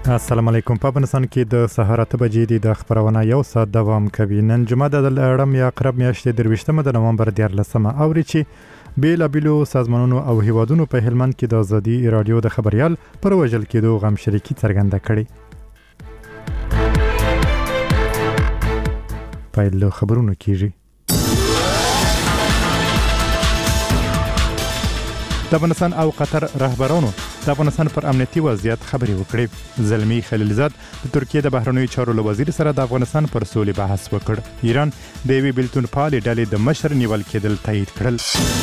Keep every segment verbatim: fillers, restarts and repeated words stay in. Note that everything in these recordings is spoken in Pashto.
السلام علیکم. په افغانستان کې د سهار اته بجې د خبرونه یو ساعت دوام کوي. نن جمعه د اړم یا اقرب میاشتې درویشتمه د نومبر دیارلسمه اوري چې بیلابیلو سازمانونو او هیوادونو په هلمند کې د ازادي رادیو د خبريال پر وژل کېدو غم شریکي څرګنده کړې. پیل له خبرونو کیږي. د افغانستان او قطر رهبرانو د افغانستان پر امنیتي وضعیت خبرې وکړې. زلمی خلیلزاد د ترکیه د بهرنیو چارو له وزیر سره د افغانستان پر سولې بحث وکړ. ایران د یوې بیلتون پالې ډلې د مشر نیول کېدل تایید کړل.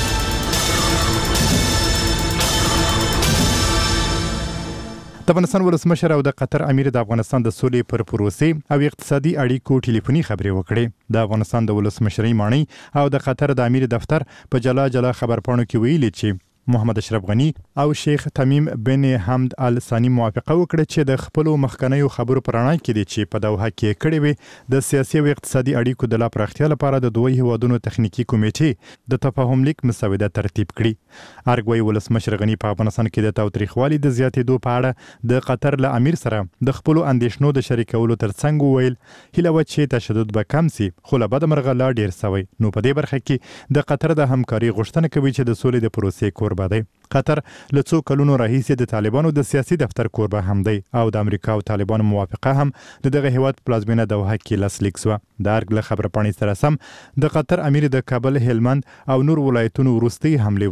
د افغانستان ولسمشر او د قطر امیر د افغانستان د سولې پر پروسې او اقتصادي اړیکو ټلیفوني خبرې وکړې. د افغانستان د ولسمشرۍ ماڼۍ او د قطر د امیر دفتر په جلا جلا خبرپاڼو کې ویلي چې محمد اشرف غنی او شیخ تمیم بن حمد ال ثانی موافقه وکړه چې د خپل مخکنیو خبرو پرانا کې دي چې په دوحه کې کړي وي د سیاسي او اقتصادي اړیکو د لا پراختیا لپاره د دوی هیوادونو تخنیکی کمیټې د تفاهم لیک مسوده ترتیب کړي. ارګوي ولسمشر غنی په افغانستان کې د تاوتریخوالي د زیاتېدو په اړه د قطر له امیر سره د خپل اندیشنو د شریکولو ترڅنګ ویل هیله و چې تشدد به کم سي، خو له بده مرغه لا ډیر سوی. نو په دې برخه کې د قطر د همکاري غوښتنه کوي چې د سولې د پروسې کور دی. قطر له څو کلونو راهیسې د طالبانو د سیاسي دفتر کوربه هم دی او د امریکا او طالبانو موافقه هم د دغه هیواد پلازمینه دوحه کې لاسلیک شوه. د ارګ له خبرپاڼې سره سم د قطر امیر د کابل، هلمند او نور ولایتونو وروستۍ حملې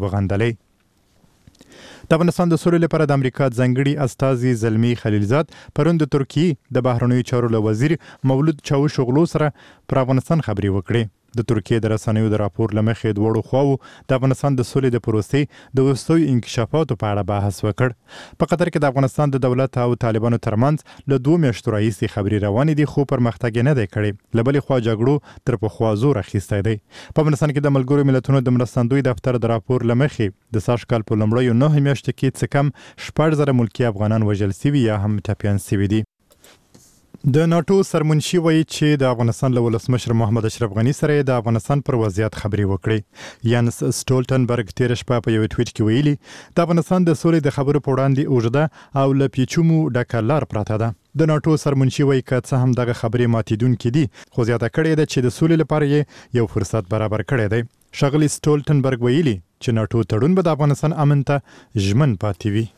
وغندلې. د افغانستان د سولې لپاره د امریکا ځانګړي استازي زلمی خلیلزاد پرون د ترکیې د بهرنیو چارو له وزیر مولود چاوشوغلو سره پر افغانستان خبرې وکړې. د ترکیې د رسنیو د راپور لمخې دوړو خواو د افغانستان د سولې د پروسې د وروستیو انکشافاتو په اړه بحث وکړ. په قطر کې د افغانستان د دولت او طالبانو ترمنځ له دوه میاشتو راهیسې خبرې روانې دي، خو پرمختګ نه دی کړی. له بلې خوا جګړو تر پخوا زور اخیستی دی. په افغانستان کې د ملګرو ملتونو د مرستندوی دفتر د راپور لمخې د سږ کال په لومړیو نهه میاشتو کې څه کم شپږ زره ملکي افغانان وژل سوي یا هم ټپیان سوي دي. د ناتو سرمنشي وایي چې د افغانستان له ولسمشر محمد اشرف غنی سره د افغانستان پر وضعیت خبرې وکړې. یانس سټولټنبرګ تیر شپه په یو ټویټ کې ویلي د افغانستان د سولې د خبرو په وړاندې اوږده او له پیچومو ډکه لار پراته ده. د ناتو سرمنشي وایي که څه هم دغه خبرې ماتیدونکې دي، خو زیاته کړې ده چې د سولې لپاره یې یو فرصت برابر کړی دی. ښاغلي سټولټنبرګ ویلي چې ناتو تړون به د افغانستان امن ته ژمن پاتې وي.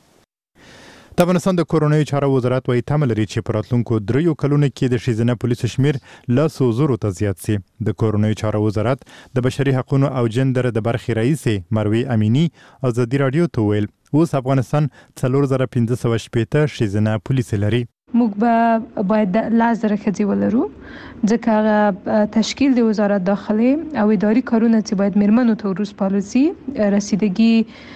د افغانستان د کورنیو چارو وزارت وايي تمه لري چې په راتلونکو دریو کلونو کې د ښځینه پولیسو شمیر لسو زرو ته زیات سي. د کورنیو چارو وزارت د بشري حقوقو او جندر د برخې رئیسې مروي امینی ازادي رادیو ته ویل اوس افغانستان څلور زره پنځه سوه شپېته ښځینه پولیس لري. موږ به باید لاس زره ښځې ولرو، ځکه هغه تشکیل د وزارت داخلي او اداري کارونه چې باید میرمنو ته وروسپارل سي، رسیدګي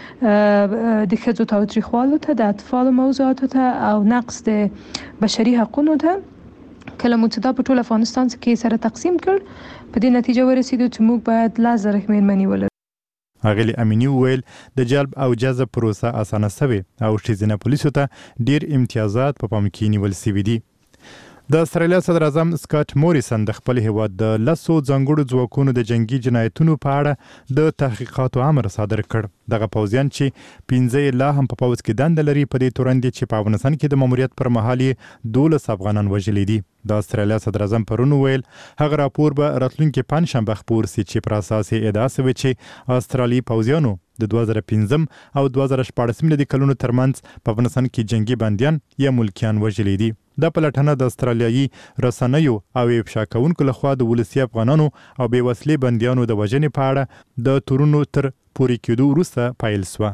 د ښځو تاوتریخوالو ته، د اطفالو موضوعاتو ته او نقص د بشري حقوقو ته، کله مو چې دا په ټول افغانستان کې سره تقسیم کړ، په دې نتیجه ورسېدو چې موږ باید لاس زره میرمنې ولرو. اغلی امینی ویل د جلب او جذب پروسه اسانه شوې او ښځینه پولیسو ته ډیر امتیازات په پام کې نیول شوي دي. د استرالیا صدر اعظم سکاټ موریسن د خپل هیواد د لسو ځانګړو ځواکونو د جنگي جنایتونو په اړه د تحقیقاتو امر صادر کړ. دغه پوځیان چې پنځه لا هم په پوځ کې دنده لري په دې تورن دي چې په افغانستان کې د ماموریت پر مهال یې دولس افغانان وژلي دي. د استرالیا صدر اعظم پرون ویل هغه راپور به راتلونکي پنځشنبه خپور سي چې پر اساس یې ادعا شوې چې استرالي پوځیانو د دوه زره پنځم او دوه زره شپاړسم لدي کلونو ترمنځ په افغانستان کې جنگي بندیان یا ملکیان وژلي دي. دا پلټنه د استرالیایي رسنیو او افشا کوونکو لخوا د ولسي افغانانو او بې وسلې بندیانو د وژنې په اړه د تورونو تر پورې کېدو وروسته پیل شوه.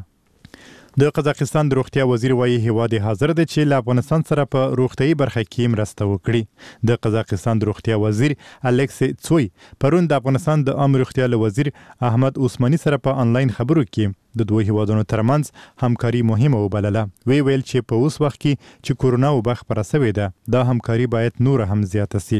د قزاقستان د روغتیا وزیر وايي هیواد حاضر دی چې له افغانستان سره په روغتیايي برخه کې مرسته وکړي. د قزاقستان د روغتیا وزیر الکس څوی پرون د افغانستان د عام روغتیا وزیر احمد عثماني سره په انلاین خبرو کې د دوه هیوادونو ترمنځ همکاري مهمه وبلله. وی ویل چې په اوس وخت کې چې کورونا وبا خپره شوې ده، دا همکاري باید نور هم زیاته سي.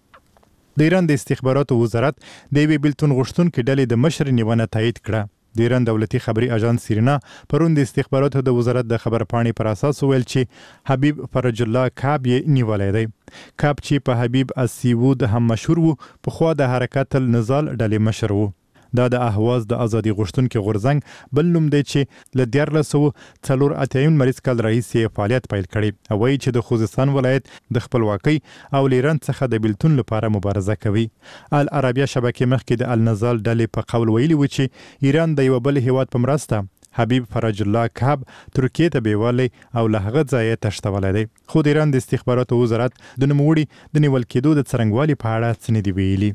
د ایران د استخباراتو وزارت د یوې بیلتون غوښتونکې ډلې د مشر نیونه تایید کړه. د ایران دولتي خبري اژانس سیرینا پرون د استخباراتو د وزارت د خبرپاڼې پر اساس ویل چې حبیب فرج الله کاب یې نیولای دی. کاب چې په حبیب اسیوود هم مشهور وو، په خوا د حرکت النضال ډلې مشر وو. دا د اهواز د ازادي غوښتونکو غورځنګ بل نوم دی چې له دیارلس سوه څلور اتیا مریض کال راهیسې فعالیت پیل کړی او وایي چې د خوزستان ولایت د خپلواکۍ او ایران څخه د بیلتون لپاره مبارزه کوي. العربیه شبکې مخکې د النزال ډلې په قول ویلي و چې ایران د یو بل هیواد په مرسته حبیب فرج الله کعب ترکیه ته بیوالی او له هغه ځایه تښتولی دی. خو د ایران د استخباراتو وزارت د نوموړي د نیول کېدو د څرنګوالي په اړه څه نه دي ویلي.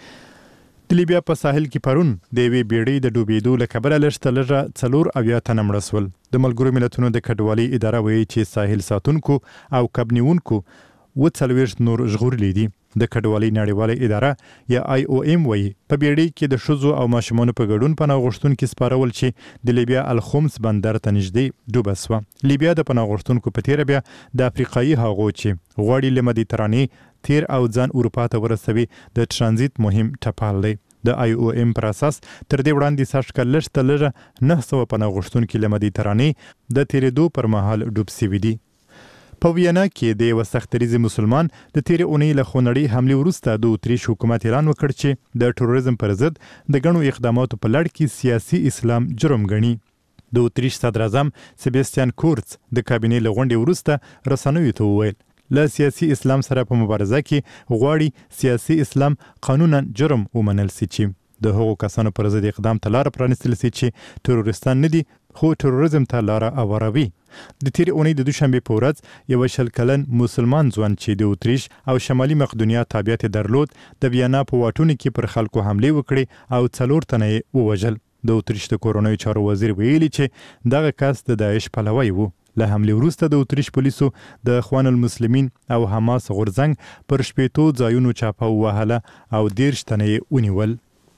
د لیبیا په ساحل کې پرون د یوې بیړۍ د ډوبېدو له کبله لږ تر لږه څلور اویا تنه مړه سول. د ملګرو ملتونو د کډوالۍ اداره وایي چې ساحل ساتونکو او کب نیونکو اوه څلوېښت نور ژغورلي دي. د کډوالۍ نړیواله اداره یا آی او ایم وایي په بیړۍ کې د ښځو او ماشومانو په ګډون پناه غوښتونکي سپارول چې د لیبیا الخمس بندر ته نږدې ډوبه سوه. لیبیا د پناه غوښتونکو په تیره بیا د افریقایي هغو چې غواړي له مدیترانې تیر او ځان اروپا ته ورسوي د ترانزیت مهم ټپال دی. د آی او ایم پر اساس تر دې وړاندې سږ کال لږ تر لږه نهه سوه پناه غوښتونکي له مدیترانې د تیرېدو پر مهال ډوب سوي دي. په وینا کې د یوه سختدریځي مسلمان د تیرې اونۍ له خونړۍ حملې وروسته د اتریش حکومت اعلان وکړ چې د ټروریزم پر ضد د ګڼو اقداماتو په لړ کې سیاسي اسلام جرم ګڼي. د اتریش صدر اعظم سباستیان کورتس د کابینې له غونډې وروسته رسنیو ته وویل له سیاسي اسلام سره په مبارزه کې غواړي سیاسي اسلام قانونا جرم ومنل سي چې د هغو کسانو پر ضد اقدام ته لاره پرانیستل سي چې تروریستان نه دي خو تروریزم ته لاره هواروي. د تیرې اونۍ د دوشنبې په ورځ یو شل کلن مسلمان ځوان چې د اتریش او شمالي مقدونیا تابعیت درلود د وینا په واټونو کې پر خلکو حملې وکړې او څلور تنه یې ووژل. د اتریش د کورنیو چارو وزیر ویلي چې دغه کس د داعش پلوی و. له حملې وروسته د اتریش پولیسو د اخوان المسلمین او حماس غورځنګ پر شپېتو ځایونو چاپه ووهله او دېرش تنه یې ونیول.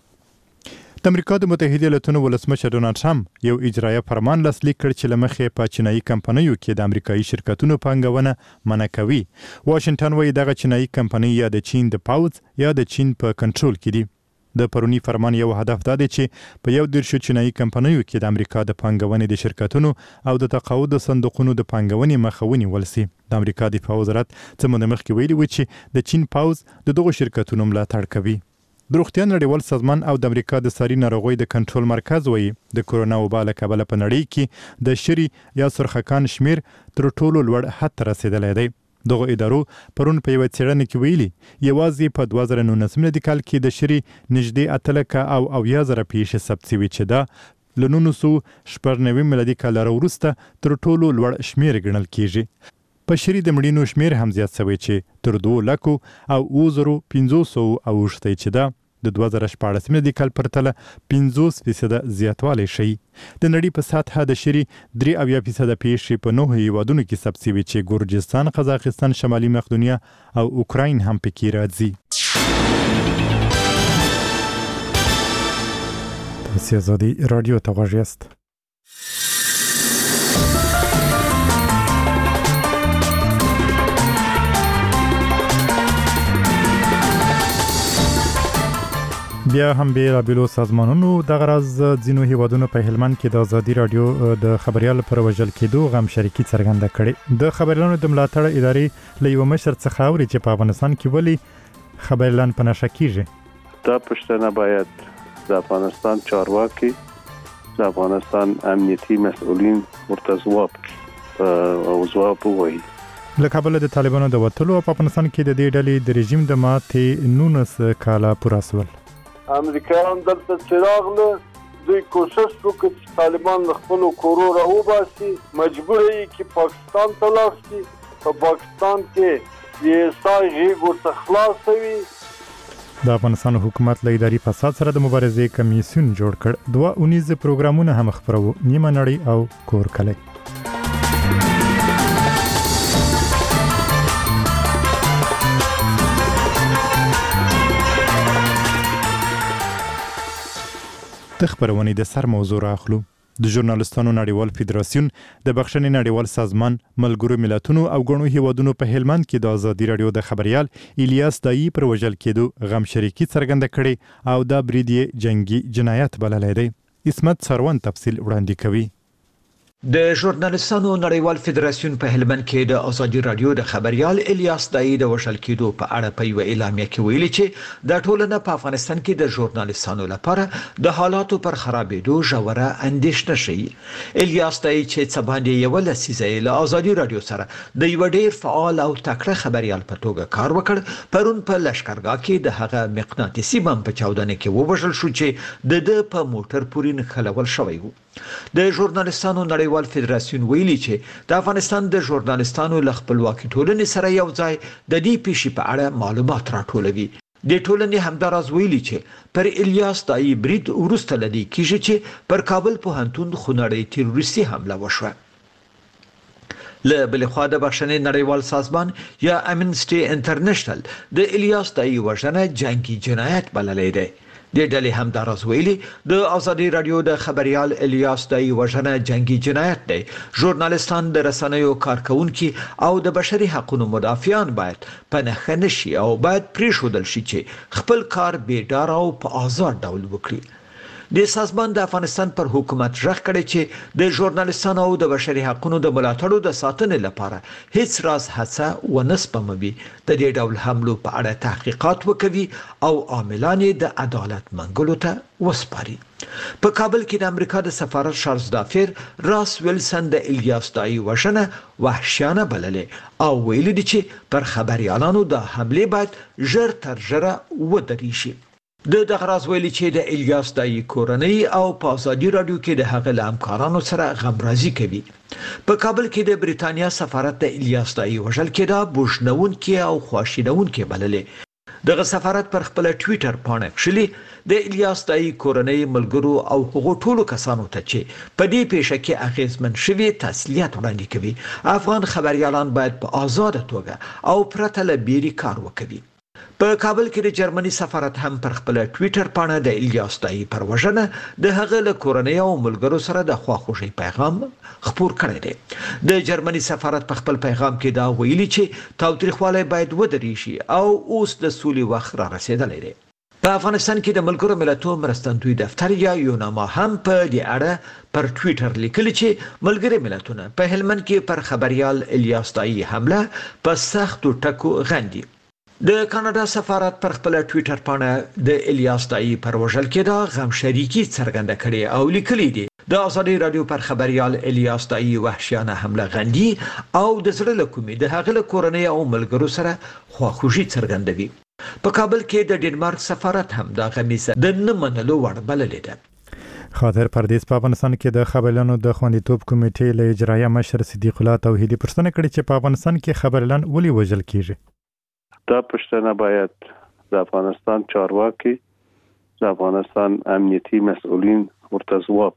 د امریکا د متحده ایالاتونو ولسمشر ډونالډ ټرمپ یو اجرایه فرمان لاسلیک کړ چې له مخې په چینایي کمپنیو کې د امریکایي شرکتونو پانګونه منع کوي. واشنګټن وایي دغه چینایي کمپنۍ یا د چین د پوځ یا د چین په کنټرول کې دي. د پرونی فرمان یو هدف دا دی چې په یو دېرشو چینایي کمپنیو کې د امریکا د پانګونې د شرکتونو او د تقاعد صندوقونو د پانګونې مخه ونیول سي. د امریکا دفاع وزارت څه موده مخکې ویلي و چې د چین پوځ د دغو شرکتونو ملاتړ کوي. د روغتیا نړیوال سازمان او د امریکا د ساري ناروغیو د کنټرول مرکز وایي د کورونا وبا له کبله په نړۍ کې د شری یا سرخکان شمیر تر ټولو لوړ حد ته رسېدلی دی. دغو ادارو پرون په یوه څېړنه کې ویلي یوازې په دوه زره نولسم میلادي کال کې د شری نږدې اته لکه او اویا زره پیښې ثبت شوي چې دا له نولس سوه شپږ نوي میلادي کال وروسته تر ټولو لوړ شمیر ګڼل کیږي. په شری د مړینو شمیر هم زیات شوی چې تر دوه لکو او اوه زرو پنځوس سوه اوښتی چې دا د دوه زره شپاړسم میلادي کال پرتله پنځوس فیصده زیاتوالی ښیي. د نړۍ په سطحه د شری درې اویا فیصده پیښې په نهو هیوادونو کې ثبت شوي چې ګورجستان، قزاقستان، شمالي مقدونیا او اوکراین هم پکې راځي. تاسو آزادي رادیو ته غوږ یاست. بیا هم بیلابیلو سازمانونو دغه راز ځینو هیوادونو په هلمند کې د ازادي رادیو د خبریال پر وژل کېدو غم شریکي څرګنده کړې. د خبریالانو د ملاتړ ادارې له یوه مشر څخه اوري چې په افغانستان کې ولې خبریالان په نښه کېږي. دا پوښتنه باید د افغانستان چارواکي د افغانستان امنیتي مسؤلین ورته ځواب او ځواب ووایي. له کابله د طالبانو د وتلو په افغانستان کې د دې ډلې د رژیم د ماتې نولس کاله پوره سول. امریکایان دلته چې راغله دوی کوشش وکړ چې طالبان له خپلو کورو راوباسي، مجبور یې چې پاکستان ته لاړ شي. په پاکستان کې د سای غېږ ورته خلاص وي. د افغانستان حکومت له اداري فساد سره د مبارزې کمیسیون جوړ کړ. دوه اونیز پروګرامونه هم خپرو، نیمه نړۍ او کور کلی. د خبرونې د سر موضوع راخلو. د ژورنالستانو نړیوال فدراسیون، د بخښنې نړیوال سازمان، ملګرو ملتونو او ګڼو هیوادونو په هلمند کې د ازادي رادیو د خبریال الیاس دایی پر وژل کېدو غم شریکي څرګنده کړې او دا برید یې جنگي جنایت بللی دی. عصمت سروان تفصیل وړاندې کوي. د ژورنالستانو نړیوال فدراسیون په هلمند کې د ازادي رادیو د خبريال الیاس دای د وشل کېدو په اړه په یو اعلامیه کې ویلي چې د ټولنه په افغانستان کې د ژورنالستانو لپاره د حالاتو پر خرابېدو ژوره اندېښنه شي. الیاس دای چې څه باندې یو لسیزه له ازادي رادیو سره د یو ډیر فعال او تکړه خبريال په توګه کار وکړ، پرون په لشکرګاه کې د هغه مقناطیسي بم په چاودنه کې ووژل شو چې د د په موټر پورې نښلول شوی و. د ژورنالستانو نړیوال فدراسیون ویلي چې د افغانستان د ژورنالستانو له خپلواکي ټولنې سره یو ځای د دې پیښې په اړه معلومات راټولوي. د ټولنې همداراز ویلي چې پر الیاس دای برید ورسته لدی کیږي چې پر کابل پوهنتون خونړۍ تروریستي حمله وشوه. له بل خوا د بخښنې نړیوال سازمان یا امنسټي انټرنیشنل د الیاس دای وژنه جنگي جنایت بللی دی. د ډلې همداراز ویلي د ازادي رادیو د خبريال الیاس دای وژنه جنگي جنایت دی. ژورنالستان د رسنیو کارکونکي او د بشري حقوقو مدافعان باید په نښه نشي او باید پریښودل شي چې خپل کار بې ډاره او په آزاد ډول وکړي. د سازمان د افغانستان پر حکومت ژغ کړي چې د ژورنالستانو او د بشري حقوقو د ملاتړو د ساتنې لپاره هیڅ راز هڅه ونه سپموي، د دې ډول حملو په اړه تحقیقات وکوي او عاملان د عدالت منګلو ته وسپاري. په کابل کې د امریکا د سفارت شارلز دافیر راس ویلسن د الیاس دای وژنه وحشیانه بللې او ویلي دي چې پر خبريالانو د حملې باید ژر تر ژره ودرې شي. د دغه راز ویلي چې د الیاس دای کورنۍ او په ازادي رادیو کې د هغه له همکارانو سره غمرازي کوي. په کابل کې د بریتانیا سفارت د الیاس دای وژل کېدا بوشنونکي او خواشینونکي بللې. دغه سفارت پر خپل ټوئیټر باندې کښلي د الیاس دای کورنۍ ملګرو او هغو ټولو کسانو ته چې په دې پیښه کې اغیزمن شوي تسلیت وړاندې کوي. افغان خبريالان باید په آزاد توګه او پرته له بیري کار وکړي. په کابل کې د جرمني سفارت هم پر خپل ټوئیټر باندې د الیاس دای پر وژنه د هغه له کورنۍ او ملګرو سره د خواخوږۍ پیغام خپور کړی دی. د جرمني سفارت په خپل پیغام کې دا ویلي چې تاوتریخوالی باید ودرې شي او اوس د سولې وخت را رسیدلی دی. په افغانستان کې د ملګرو ملتونو مرستندوی دفتر یا یوناما هم په دې اړه پر ټوئیټر لیکلي چې ملګري ملتونه په هلمند کې پر خبريال الیاس دای حمله په سختو ټکو غندي. د کاناډا سفارت پر خپل ټوئیټر باندې د الیاس دای پر وژل کېدا غم شریکی څرګنده کړي او لیکلي دي د ازادي رادیو پر خبريال الیاس دای وحشیانه حمله غندي او د زړه له کومې د هغه له کورنۍ او ملګرو سره خواخوږي څرګندوي. په کابل کې د ډنمارک سفارت هم د غمیزه د نه منلو وړ بللې ده. خاطر پردیس په افغانستان کې د خبريالانو د خوندیتوب کمیټې له اجرایه مشر صدیق الله توحیدی پرسنه کړي چې په افغانستان کې خبريالان ولې وژل کیږي. دا پښتنه باید د افغانستان چارواکي د افغانستان امنیتي مسؤلین ورته ځواب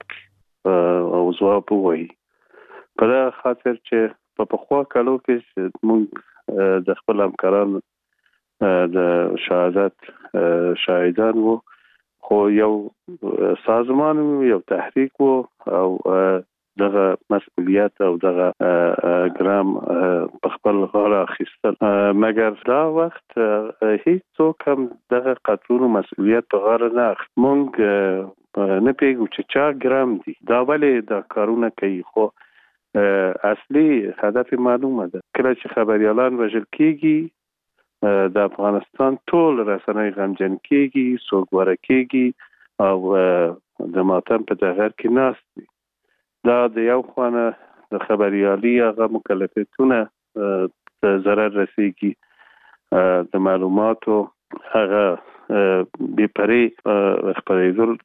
او ځواب وایي. په دا خاطر چې په پخوا کالو کې موږ د خپل همکارانو د شهادت شاهدان وو، خو یو سازمان یو تحریک وو او دغه مسؤلیت او دغه ګرام په خپل غاړه اخیستل، مګر دا وخت هیڅوک هم دغه قطرونو مسؤلیت په غاړه نه اخیست. موږ نه پیږو چې چا ګرام دي دا ولې دا کارونه کوي، خو اصلي هدف معلومه ده. کله چې خبريالان وژل کیږي د افغانستان ټول رسنۍ غمجن کیږي، سوګواره کیږي او د ماتم په دغه کې ناست دي. دا د یو خوانه د خبريالي هغه مکلفیتونه ته ضرر رسیږي، د معلوماتو هغه بې پرې خپرېدل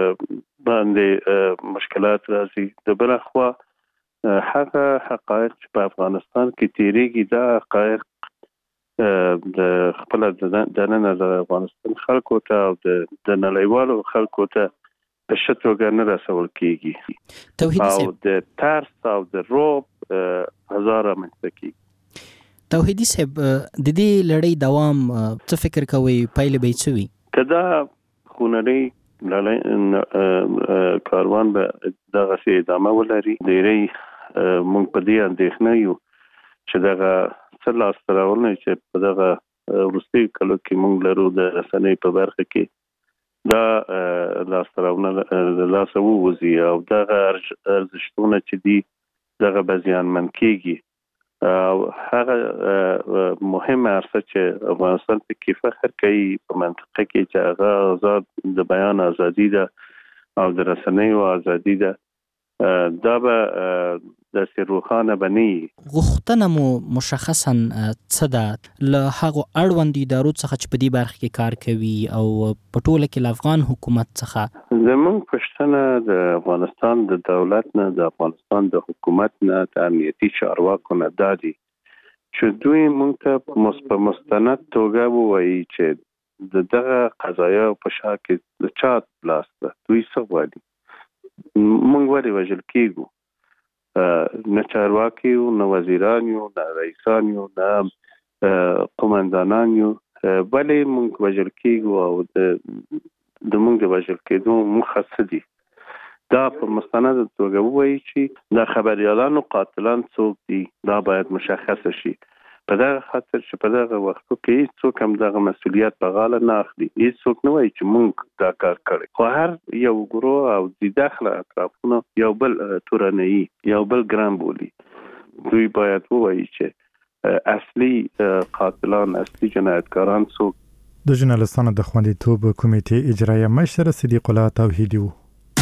باندې مشکلات راځي. د بل خوا هغه حقایق چې په افغانستان کې تیریږي دا حقایق د خپل د نن د افغانستان خلکو ته او د نړیوالو خلکو ته په شتوګه نه رسول کیږي او د ترس او د روب هزاره منځکي. توحیدی صاحب، د دې لړۍ دوام څه فکر کوي پایله به څه وي؟ کدا خونړۍ لړۍ کاروان به دغه سي ادامه ولري. ډېری موږ په دې اندېښنه یو چې دغه څه لاس راوړنه چې په دغه وروستي کلو کې موږ لرو د رسنۍ په برخه کې دا لاس راوړنه د لاس ووزي او دغه ارزښتونه چې دي دغه بزیانمن کیږي. او هغه مهمه ارسه چې افغانستان په کې فخر کوي په منطقه کې چې هغه آزاد د بیان ازادي ده او د رسنیو ازادي ده، دا به د روخانه بني غوښتنه مو مشخصا څه ده له هغه اړوند ادارو څخه چې په دې برخه کې کار کوي او په ټوله کې له افغان حکومت څخه؟ زموږ پښتنه د افغانستان د دولت نه، د افغانستان د حکومت نه، د امنیتي چارواکو نه دا دي چې دوی موږ ته په مستند توګه ووایي چې د دغه قضایا په شا کې د چا لاس ده، دوی څه غواړي، موږ ولې وژل کیږو، نه چارواکي یو، نه وزیران یو، نه رئیسان یو، نه قومندانان یو، ولې موږ وژل کیږو او د موږ د وژل کېدو موخه څه دي. دا په مستند توګه ووایي چې د خبریالانو قاتلان څوک دي، دا باید مشخص شي. په دغه خاطر چې په دغه وختو کې هیڅوک هم دغه مسؤلیت په غاړه نه اخلي، هیڅوک نه وایي چې موږ دا کار کړی، خو هر یو ګروه او د داخله اطرافونه یو بل تورنوي، یو بل ګران بولي. دوی باید ووایي چې اصلي قاتلان، اصلي جنایتکاران څوک. د ژورنالستانو د خوندیتوب کمیټې اجرایه مشر صدیق الله توحیدي و.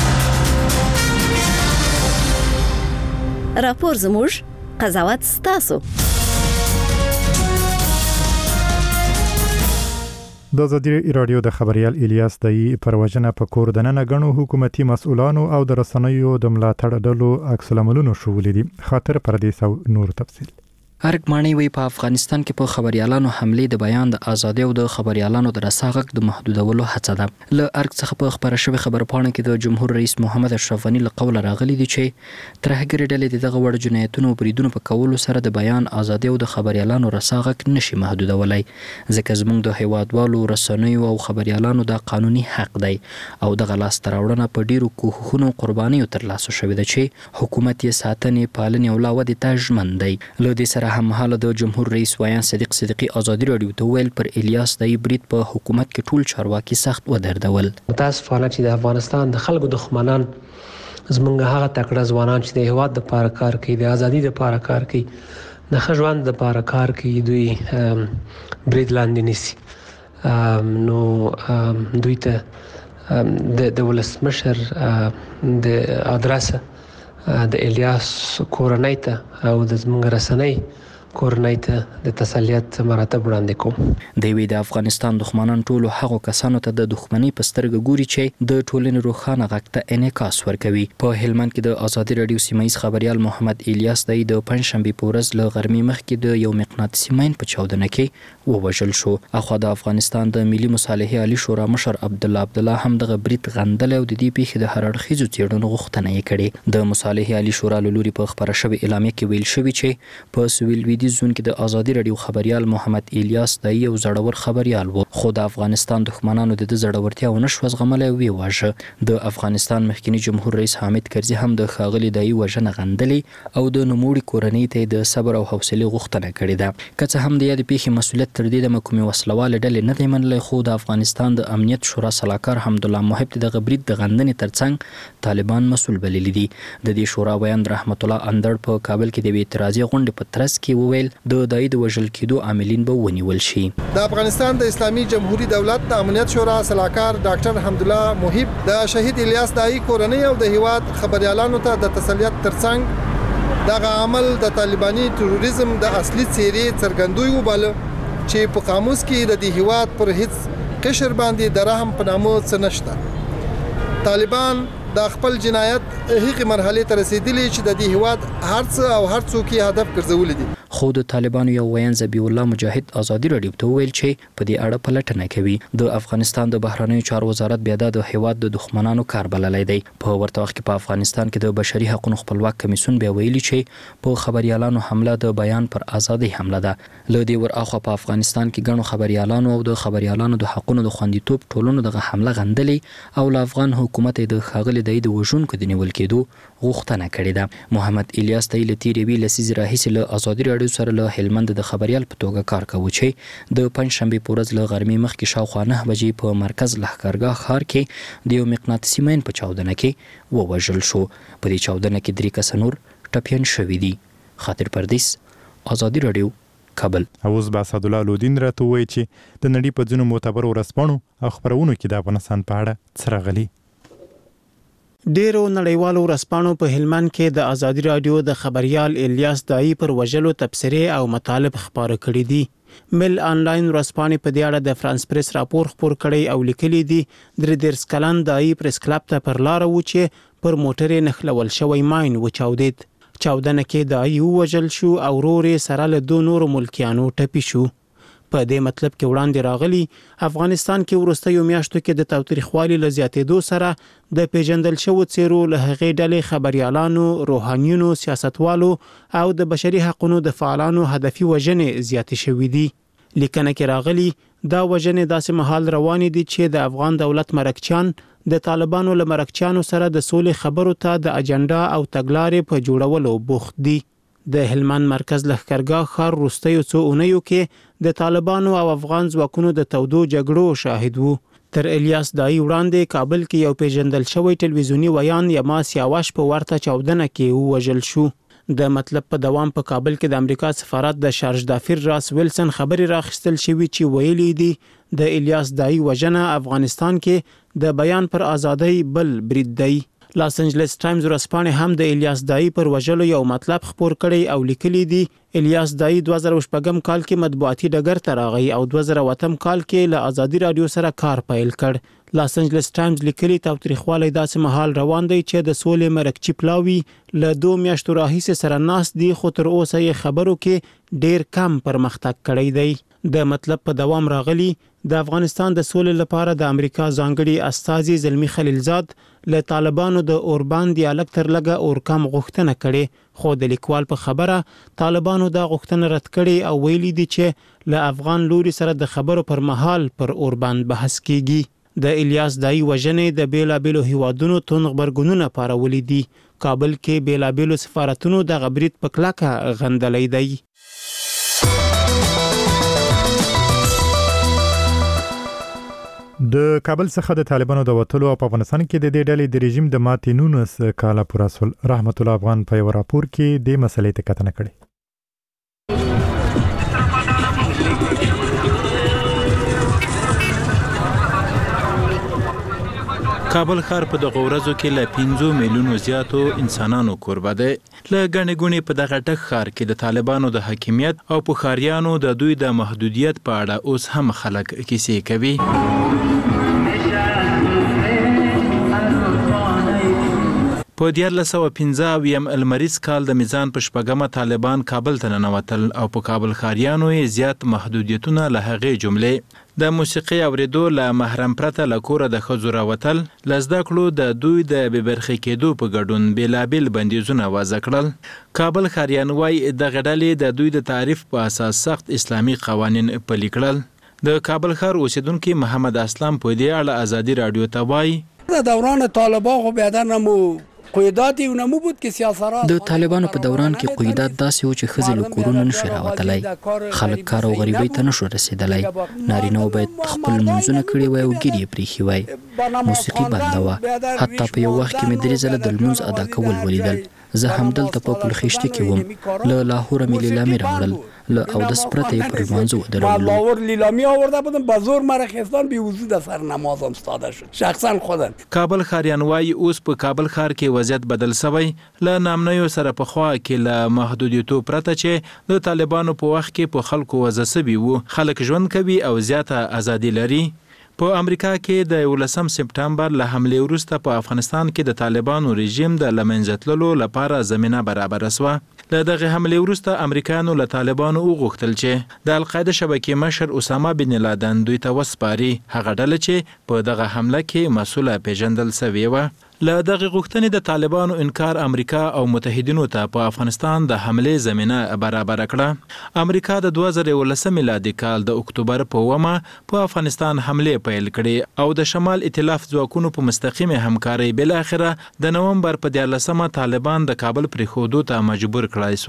راپور زموږ، قضاوت ستاسو. د ازادي رادیو د خبريال الیاس دای پر وجنه په کور دننه غنو حکومتي مسؤلانو او د رسنیو د ملاتړ ډلو عکس العملونو شولې دي. خاطر پردیس او نور تفصیل. ارګ مانی وی په افغانستان کې په خبريالانو حمله د بیان د ازادي او د خبريالانو د رساغک د محدودولو هڅه ده. ل ارګ څخه په خبره شوی خبرپاڼه کې د جمهور رئیس محمد اشرف غنی له قوله راغلي دي چې ترهګری ډلې دغه وړ جنایتونو او بریدونو په کولو سره د بیان ازادي او د خبريالانو رساغک نشي محدودولای، ځکه زموږ د هیوادوالو رسنیو او خبريالانو د قانوني حق دی او د غلاس تراوړنه په ډیرو کوښښونو قربانیو تر لاسه شوې ده چې حکومت یې ساتنې پالنې او لاودې ته ژمن دی. له دې سره هم حاله د جمهور رئیس ویان صدیق صدیقی ازادي رادیو ته ویل پر الیاس دای برید په حکومت کې ټول چارواکي سخت ودردول. متاسفانه چې د افغانستان د خلکو دښمنان زمونږ هغه تکړه ځوانان چې د هیواد د پاره کار کوي، د ازادي د پاره کار کوي، د خژوند د پاره کار کوي، دوی برید لاندې نیسي. نو دوی ته د ولسمشر د ادرسه د الیاس کورنۍ ته او د زمونږ رسنۍ کورنۍ ته د تسلیت مراتب وړاندې کوم. د وی د افغانستان دښمنان ټولو هغو کسانو ته د دښمنۍ په سترګه ګوري چې د ټولنې روښانه غږ ته انعکاس ورکوي. په هلمند کې د ازادي رادیو سیمایي خبريال محمد الیاس د د پنځشنبه په ورځ له غرمې مخکې د یو مقناطیسي ماین په چاودنه کې ووژل شو. اخو د افغانستان د ملي مصالحې عالی شورا مشر عبد الله عبد الله هم د برید غندل او د دې پیښې د هر اړخیزو څېړنو غوښتنه یې کړې. د مصالحې عالی شورا له لوري په خبره شوی اعلامیه کې ویل شوی چې په سویل ویدي زون کې د ازادي رادیو خبريال محمد الیاس د یو زړور خبريال وو، خو د افغانستان دښمنانو د زړورتیا او نشو زغملای وی واژه. د افغانستان مخکنی جمهور رئیس حامد کرزي هم د خاغلی دای وژنه غندلې او د نوموړي کورنۍ ته د صبر او حوصله غوښتنه کړې ده. که څه هم د یاد پیښې مسولیت تر دې د محکمې وسلواله ډلې نه دی منلای، خو د افغانستان د امنیت شورا سلاکار حمدالله محب د غبرید د غندنې ترڅنګ طالبان مسول بللی دي. د دې شورا بیان رحمت الله اندړ په کابل کې د اعتراضي غونډې په ترڅ کې وویل د دای د وژل کېدو عاملین به ونیول شي. د افغانستان د اسلامي جمهوریت دولت د امنیت شورا سلاکار ډاکټر حمدالله محب د شهید الیاس دای کورنۍ او د هیواد خبريالانو ته د تسلیت ترڅنګ دغه عمل د طالباني تروریزم د اصلي څېرې څرګندوي وباله چې په قاموس کې د دې هیواد پر هیڅ قشر باندې د رحم په نامه څه نشته. طالبان د خپل جنایت هغه مرحله ته رسیدلی چې د دې هیواد هرڅ او هر څوک یې هدف ګرځولې دي. خو د طالبانو یو ویان ذبیح الله مجاهد ازادي رادیو ته ویل چې په دې اړه پلټنه کوي. د افغانستان د بهرنیو چارو وزارت بیا د هیواد د دښمنانو کار بللی دی. په ورته وخت کې په افغانستان کې د بشري حقوقو خپلواک کمیسیون بیا ویلي چې په خبريالانو حمله د بیان پر ازادي حمله ده. له دې ور اخو په افغانستان کې ګڼو خبريالانو او د خبريالانو د حقوقو د خوندیتوب ټولنو دغه حمله غندلې او له افغان حکومت د خاغلی د وژونکو د نیول کېدو غوښتنه کړې ده. محمد الیاس ته له تیرې وی لسیز راهیسې له ازادي رادیو سره له هلمند د خبريال په توګه کار کوي چې د پنځشنبه په ورځ له غرمې مخکې شاوخوا نه بجې په مرکز لښکرګاه ښار کې د یو مقناطیسي ماین په چاودنه کې ووژل شو. په دې چاودنه کې درې کس نور ټپیان شوي دي. خاطر پردیس، ازادي رادیو، کابل. اوس با اسد الله لودین راته وایي چې د نړۍ په ځینو معتبرو ورځپاڼو او خبرونو کې د افغانستان په اړه څه راغلي. ډیرو نړیوالو ورځپاڼو په هلمند کې د ازادي رادیو د خبريال الیاس دایی پر وژلو تبصرې او مطالب خبره کړې دي. مل آنلاین ورځپاڼې په دې اړه د فرانس پریس راپور خپور کړی او لیکلي دي درې دېرش کلن دایی پریس کلب ته پر لار و چې پر موټر نښلول شوی ماین وچاودید. چاودنه کې دایی ووژل شو او ورور سره له دوه نورو ملکیانو ټپي شو. په دې مطلب کې وړاندې راغلي افغانستان کې وروستیو میاشتو کې د تاوتریخوالي له زیاتېدو سره د پیژندل شوو څیرو له هغې ډلې خبريالانو، روحانیونو، سیاستوالو او د بشري حقوقو د فعالانو هدفي وژنې زیاتې شوې دي. لیکنه کې راغلي دا وژنې داسې مهال روانې دي چې د افغان دولت مرکچیان د طالبانو له مرکچیانو سره د سولې خبرو ته د اجنډا او تګلارې په جوړولو بوخت دي. د هلمند مرکز لښکرګاه ښار وروستیو څو اونیو کې د طالبانو او افغان ځواکونو د تودو جګړو شاهد وو. تر الیاس دایی وړاندې کابل کې یو پیژندل شوی ټلویزیونی ویان یما سیاوش په ورته چاودنه کې ووژل شو. د مطلب په دوام په کابل کې د امریکا سفارت د شارج دافیر راس ویلسن خبري راخستل شوی چې ویلي دي د الیاس دایی وژنه افغانستان کې د بیان پر ازادۍ بل برید دی. لاس انجلس ټایمز ورځپاڼې هم د الیاس دایی پر وژلو یو مطلب خپور کړی او لیکلي دي الیاس دایی دوه زره شپږم کال کې مطبوعاتي ډګر ته راغی او دوه زره اووم کال کې له ازادي رادیو سره کار پیل کړ. لاس انجلس ټایمز لیکلي تاوتریخوالی داسې مهال روان دی چې د سولې مرکچی پلاوي له دوه میاشتو راهیسې سره ناست دي، خو تر اوسه یې خبرو کې ډیر کم پرمختګ کړی دی. د مطلب په دوام راغلی د افغانستان د سولې لپاره د امریکا ځانګړي استازي زلمی خلیلزاد له طالبانو د اوربان دیالګ تر لګه اور کم غوښتنه کړي، خو د لیکوال په خبره طالبانو دا غوښتنه رد کړي او ویلي دي چې له افغان لوري سره د خبرو پر مهال پر اوربان بحث کیږي. د الیاس دایی وژنې د بیلابیلو هیوادونو توند غبرګونونه پارولي دي. کابل کې بیلابیلو سفارتونو د غبرید په کلکه غندلی دی. د کابل څخه د طالبانو د وټلو په افغانستان کې د دې ډلې د رژیم د ماتې نونس کاله پر اصل رحمت الله افغان په یو راپور کې د مسلې ته کتنه کړې. کابل ښار په دغه ورځو کې له پنځو میلیونو زیاتو انسانانو کوربه دی. له ګڼې ګوڼې په دغه ډک ښار کې د طالبانو د حاکمیت او په ښاریانو د دوی د محدودیت په اړه اوس هم خلک کیسې کوي. په دیارلس سوه پنځه اویایم لمریز کال د میزان په شپږمه طالبان کابل ته ننوتل او په کابل ښاریانو یې زیات محدودیتونه له هغې جملې د موسیقي اوریدو له محرم پرته له کوره د ښځو راوتل، له زده کړو د دوی د بې برخې کېدو په ګډون بېلابېل بندیزونه وضع کړل. کابل ښاریان وایي دغه ډلې د دوی د تعریف په اساس سخت اسلامي قوانین پلي کړل. د کابل ښار اوسیدونکي محمد اسلام په دې اړه ازادي رادیو ته وایي د دوران طالبان خو بیا نمو قیداتی و نمو بود که سیاست د طالبانو په دوران کې قیدات داسې و چې ښځې له کورونو نشي راوتلی، خلک کار او غریبۍ ته نشو رسېدلی، نارینهو باید خپل لمونځونه کړي وای او ګیر یې پرېښي وای، موسیقي بنده وه، حتی په یو وخت کې مې درې ځله د لمونځ ادا کول ولیدل. زه همدلته په پلخشتي کې وم، له لاهوره مې لیلامي راوړل، له اودس پرته یې پر لمانځه ودرولو. لاهور لیلامی آورده بودم به زور مرا خستان بی وضو در سر نمازم استاده شد شخصا خودم. کابل ښاریان وایي اوس په کابل ښار کې وضعیت بدل شوی، له نامنیو سره پخوا کې له محدودیتو پرته چې د طالبانو په وخت کې په خلکو وضع شوي وو، خلک ژوند کوي او زیاته ازادي لري. په امریکا کې د یولسم سپټمبر له حملې وروسته په افغانستان کې د طالبانو رژیم د له منځه تللو لپاره زمینه برابره شوه. له دغه حملې وروسته امریکایانو له طالبانو وغوښتل چې د القاعده شبکې مشر اسامه بن لادن دوی ته وسپاري، هغه ډله چې په دغه حمله کې مسؤله پیژندل شوې وه. له دغه غوښتنې د طالبانو انکار امریکا او متحدینو ته په افغانستان د حملې زمینه برابره کړه. امریکا د دوه زره یولسم میلادي کال د اکتوبر په اومه په افغانستان حملې پیل کړې او د شمال ائتلاف ځواکونو په مستقیمه همکارۍ بالاخره د نومبر په دیارلسمه طالبان د کابل پرېښودو ته مجبور کړای شول.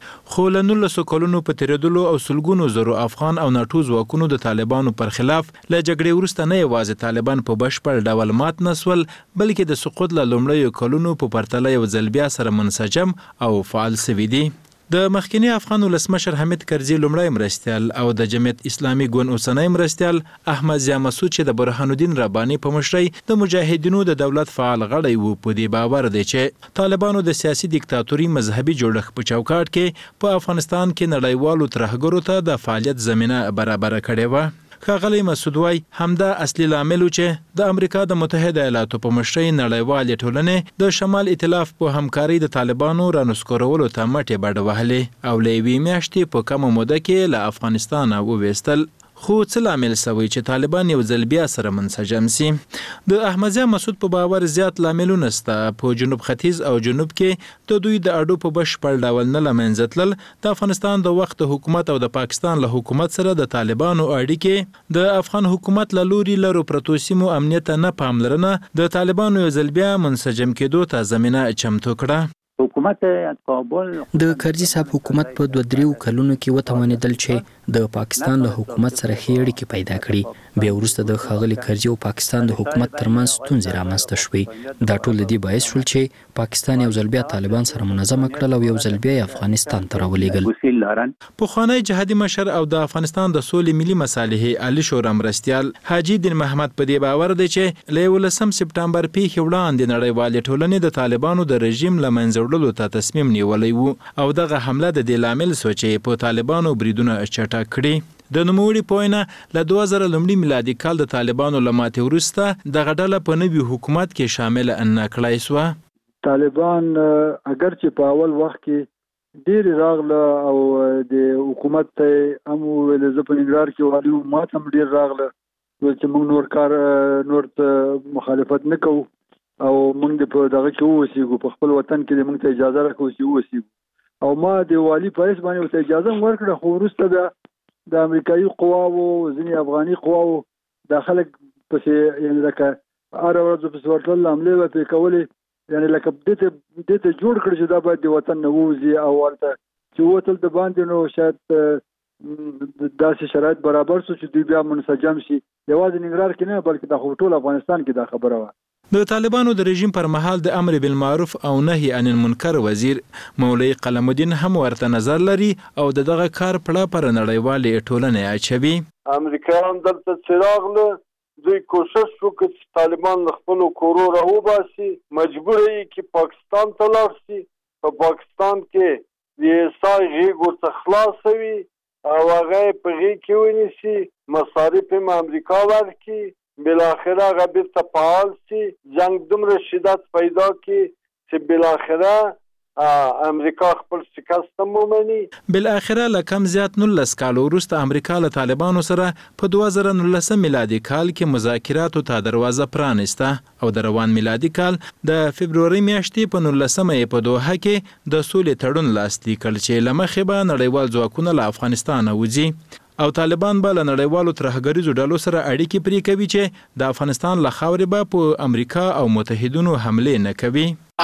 خو له نولسو کلونو په تیریدلو او سلګونو زرو افغان او ناټو ځواکونو د طالبانو پر خلاف له جګړې وروسته نه یوازې طالبان په بشپړ ډول مات نسول بلکې د سقوط له لومړیو کلونو په پرتله یو ځل بیا سره منسجم او فعال سوي دي. د مخکنی افغان ولسمشر حمید کرزي لومړی مرستیال او د جمعیت اسلامي ګوند اوسنی مرستیال احمد ضیا مسعود چې د برهان الدین رباني په مشرۍ د مجاهدینو د دولت فعال غړی وو په دې باور دی چې طالبانو د سیاسي دیکتاتوري مذهبي جوړښت په چوکاټ کې په افغانستان کې نړیوالو ترهګرو ته د فعالیت زمینه برابر کړې وه. ښاغلی مسعود وایي همدا اصلي لامل و چې د امریکا د متحده ایالاتو په مشرۍ نړیوالې ټولنې د شمال ائتلاف په همکارۍ د طالبانو رانسکورولو ته مټې بډ وهلې او له یوې میاشتې په کمه موده کې له افغانستانه وویستل. خو څه لامل سوی چې طالبان یو ځل بیا سره منسجم سي؟ د احمد ضیا مسعود په باور زیات لاملونه شته. په جنوب ختیځ او جنوب کې د دوی د اډو په بشپړ ډول نه له منځه تلل، د افغانستان د وخت حکومت او د پاکستان له حکومت سره د طالبانو اړیکې، د افغان حکومت له لوري لرو پرتو سیمو امنیت نه پاملرنه د طالبانو یو ځل بیا منسجم کېدو ته زمینه چمتو کړه. حکومت کابل د کرزي صاحب حکومت په دوه دریو کلونو کې وتوانېدل چې د پاکستان له حکومت سره ښې اړیکې پیدا کړي. بیا وروسته د ښاغلي کرزي او پاکستان د حکومت ترمنځ ستونزې رامنځته شوې. دا ټول د دې باعث شول چې پاکستان یو ځل بیا طالبان سره منظمه کړل او یو ځل بیا افغانستان ته راولېږل. پخوانی جهادي مشر او د افغانستان د سولې ملي مصالحې علي شورا مرستیال حاجي دین محمد په دې باور دی چې له یولسم سپټمبر پیښې وړاندې نړیوالې ټولنې د طالبانو د رژیم له منځه وړلو ته تصمیم نیولی وو او دغه حمله د دې لامل سو چې په طالبانو بریدونه چټک کړي. د نوموړي په وینا له دوه زره لومړي میلادي کال د طالبانو له ماتې وروسته دغه ډله په نوي حکومت کې شامل نه کړای سوه. طالبان اگر چې په اول وخت کې ډېر راغله او د حکومت ته هم ویل زه په نګرار کې والي ما ته هم ډېر راغله چې موږ نور کار نور مخالفت نه کوو او موږ په دغه کې اوسېږو، په خپل وطن کې موږ ته اجازه راکوي چې اوسېږو. او ما د والي په حیث باندې ورته اجازه هم ورکړه، خو وروسته بیا د امریکایي قواوو ځینې افغاني قواوو دا خلک پسې یعنې لکه هره ورځ پسې ورتلل، حملې به پرې کولې، یعنې لکه دې ته دې ته جوړ کړي چې دا باید د وطن نه ووځي او ورته چې ووتل د باندې نو شاید داسې شرایط برابر شو چې دوی بیا منسجم شي. یوازې ننګرهار کې نه بلکې دا خو ټول افغانستان کې دا خبره وه. د طالبانو د رژیم پر مهال د امر بالمعروف او نهي عن المنکر وزیر مولوی قلم الدین هم ورته نظر لري او د دغه کار پړه پر نړیوالې ټولنې اچوي. امریکایان دلته چې راغله دوی کوشش وکړ چې طالبان له خپلو کورو راوباسي، مجبور یې چې پاکستان ته لاړ شي. په پاکستان کې د ایسای غېږ ورته خلاصه وي او هغه یې په غېږ کې ونیسي، مصارف یې امریکا ورکړي، بالاخره هغه بیرته فعال شي. جنگ دومره شدت پیدا کړي چې بالاخره امریکا خپل شکست هم ومني. بالاخره له کم زیات نولس کال وروسته امریکا له طالبانو سره په دوه زره نولسم میلادي کال کې مذاکراتو ته دروازه پرانسته او د روان میلادي کال د فبروري میاشتې په نولسمه یې په دوحه کې د سولې تړون لاسلیک کړ چې له مخې به نړیوال ځواکونه له افغانستانه وځي او طالبان به له نړیوالو ترهګریزو ډلو سره اړیکې پرې کوي چې د افغانستان له خاورې به په امریکا او متحدینو حملې نه کوي.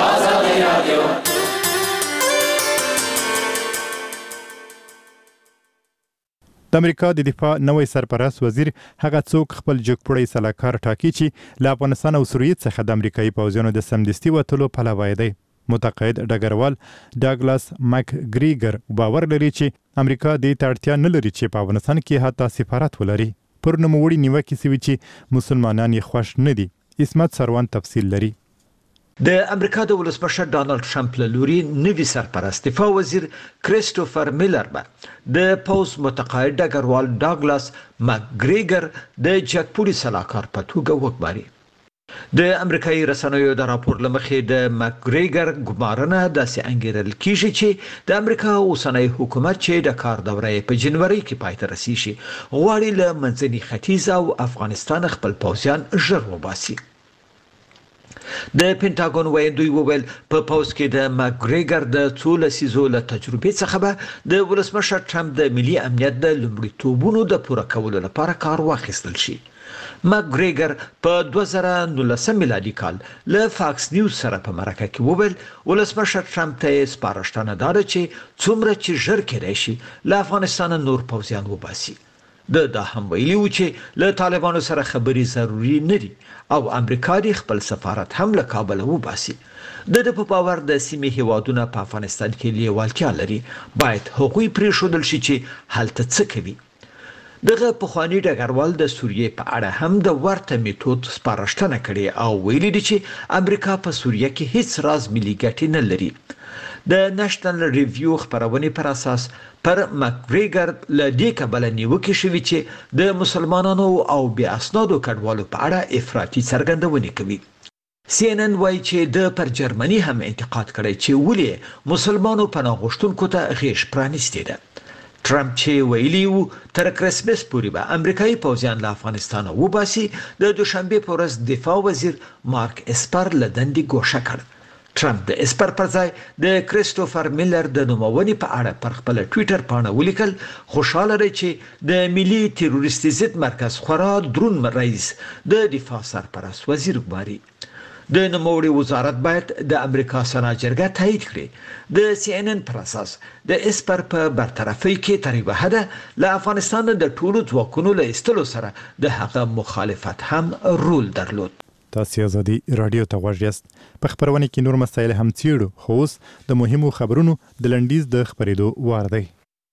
د امریکا د دفاع نوی سرپرست وزیر هغه څوک خپل جګپړی سلاکار ټاکي چې له افغانستان او سوریې څخه د امریکایي پوځیانو د سمدستي وتلو پلوی دی. متقاعد ډګروال ډاګلاس مک ګریګر باور لري چې امریکا دې ته اړتیا نه لري چې په افغانستان کې حتی سفارت ولري. پر نوموړي نیوکې سوي چې مسلمانان یې خوښ نه دي. اسمت سروان تفصیل لري. د امریکا د ولسمشر ډانلډ ټرمپ له لوري نوي سرپرست دفاع وزیر کریسټوفر میلر به د پوز متقاعد ډګروال ډاګلاس مک ګریګر د جګپوړي سلاکار په توګه وګماري. د امریکایي رسنیو د راپور لمخې د مک ګریګر ګمارنه داسې انګیرل کیږي چې د امریکا اوسنی حکومت چې د کار دوره په جنوري کې پای ته رسیږي غواړي له منځني ختیځ او افغانستان خپل پوځیان ژر وباسي. د پینټاګون وایندوی وویل په پوز کې د مک ګریګر د څو لسیزو له تجربې څخه به د ولسمشر ټرمپ د ملي امنیت د لومړیتوبونو د پوره کولو لپاره کار واخیستل شي. ماګریګر په دوه زره نولسم میلادي کال له فاکس نیوز سره په مرکه کې وویل ولسمشر ټرمپ ته سپارښتنه ده چې څومره چې ژر کېدای شي له افغانستان نور پوځیان وباسي. د دا هم ویلي و چې له طالبانو سره خبرې ضروري نه دي او امریکا د خپل سفارت هم له کابل وباسي. د د په باور د سیمې هیوادونه په افغانستان کې لیوالتیا لري، باید هغوی پرېښودل شي چې هلته څه کوي. دغه پخوانی ډګروال د سوریې په اړه هم د ورته میتود سپارښتنه کړې او ویلي دي چې امریکا په سوریه کې هیڅ راز ملي ګټې نه لري. د نېشنل ریویو خبرونې پر اساس پر ماګریګر له دې کبله نیوکې شوې چې د مسلمانانو او بې اسنادو کډوالو په اړه افراطي څرګندونې کوي. سی ان ان وایي چې د پر جرمني هم انتقاد کړی چې ولې مسلمانو پناه غوښتونکو ته غېږ پرانیستې ده. ټرمپ چې ویلي وو تر کرسمس پورې به امریکایي پوځیان له افغانستانه وباسي، د دوشنبې په ورځ دفاع وزیر مارک اسپر له دندې ګوښه کړ. ټرمپ د اسپر پر ځای د کریستوفر میلر د نومونې په اړه پر خپل ټویټر باندې ولیکل خوشاله دی چې د ملي تروریستي ضد مرکز خورا درون رئیس د دفاع سرپرست وزیر ګماري. د نوموړي وزارت باید د امریکا سنا جرګه تایید کړي. د سی ان ان پر اساس د اسپر په برطرفي کې تر یوه حده له افغانستان د ټولو ځواکونو له ایستلو سره د هغه مخالفت هم رول درلود. تاسو ازادي رادیو ته غوږ یاست. په خبرونه کې نور مسایل هم څیړو، خو اوس د مهمو خبرونو د لنډیز د خبرېدو وار دی.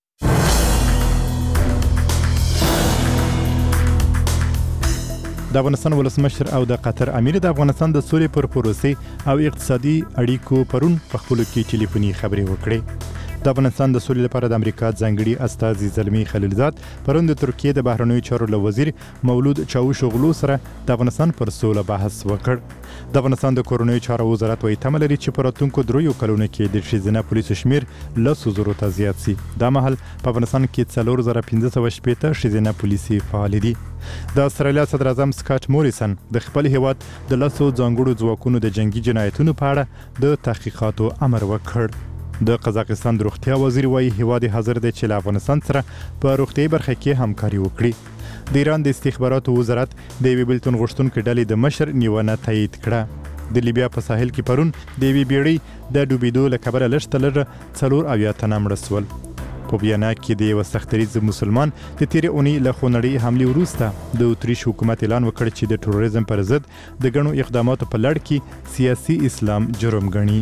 د افغانستان ولسمشر او د قطر امیر د افغانستان د سولې پر پروسې او اقتصادي اړیکو پرون په خپلو کې ټلیفوني خبرې وکړې. د افغانستان د سولې لپاره د امریکا ځانګړي استازي زلمی خلیلزاد پرون د ترکیې د بهرنیو چارو له وزیر مولود چاوشوغلو سره د افغانستان پر سوله بحث وکړ. د افغانستان د کورنیو چارو وزارت وايي تمه لري چې په راتلونکو دریو کلونو کې د ښځینه پولیسو شمیر لسو زرو ته زیات سي. دا مهال په افغانستان کې څلور زره پنځه سوه شپېته ښځینه پولیسي فعال دي. د استرالیا صدر اعظم سکاټ موریسن د خپل هیواد د لسو ځانګړو ځواکونو د جنگي جنایتونو په اړه د تحقیقاتو امر وکړ. د قزاقستان د روغتیا وزیر وايي هیواد حاضر دی چې له افغانستان سره په روغتیايي برخه کې همکاري وکړي. د ایران د استخباراتو وزارت د یوې بېلتون غوښتونکو ډلې د مشر نیونه تایید کړه. د لیبیا په ساحل کې پرون د یوې بیړۍ د ډوبېدو له کبله لږ تر لږه څلور اویا تنه مړه سول. په ویانا کې د یوه سختریز مسلمان د تیرې اونۍ له خونړۍ حملې وروسته د اتریش حکومت اعلان وکړ چې د تروریزم پر ضد د ګڼو اقداماتو په لړ کې سیاسي اسلام جرم ګڼي.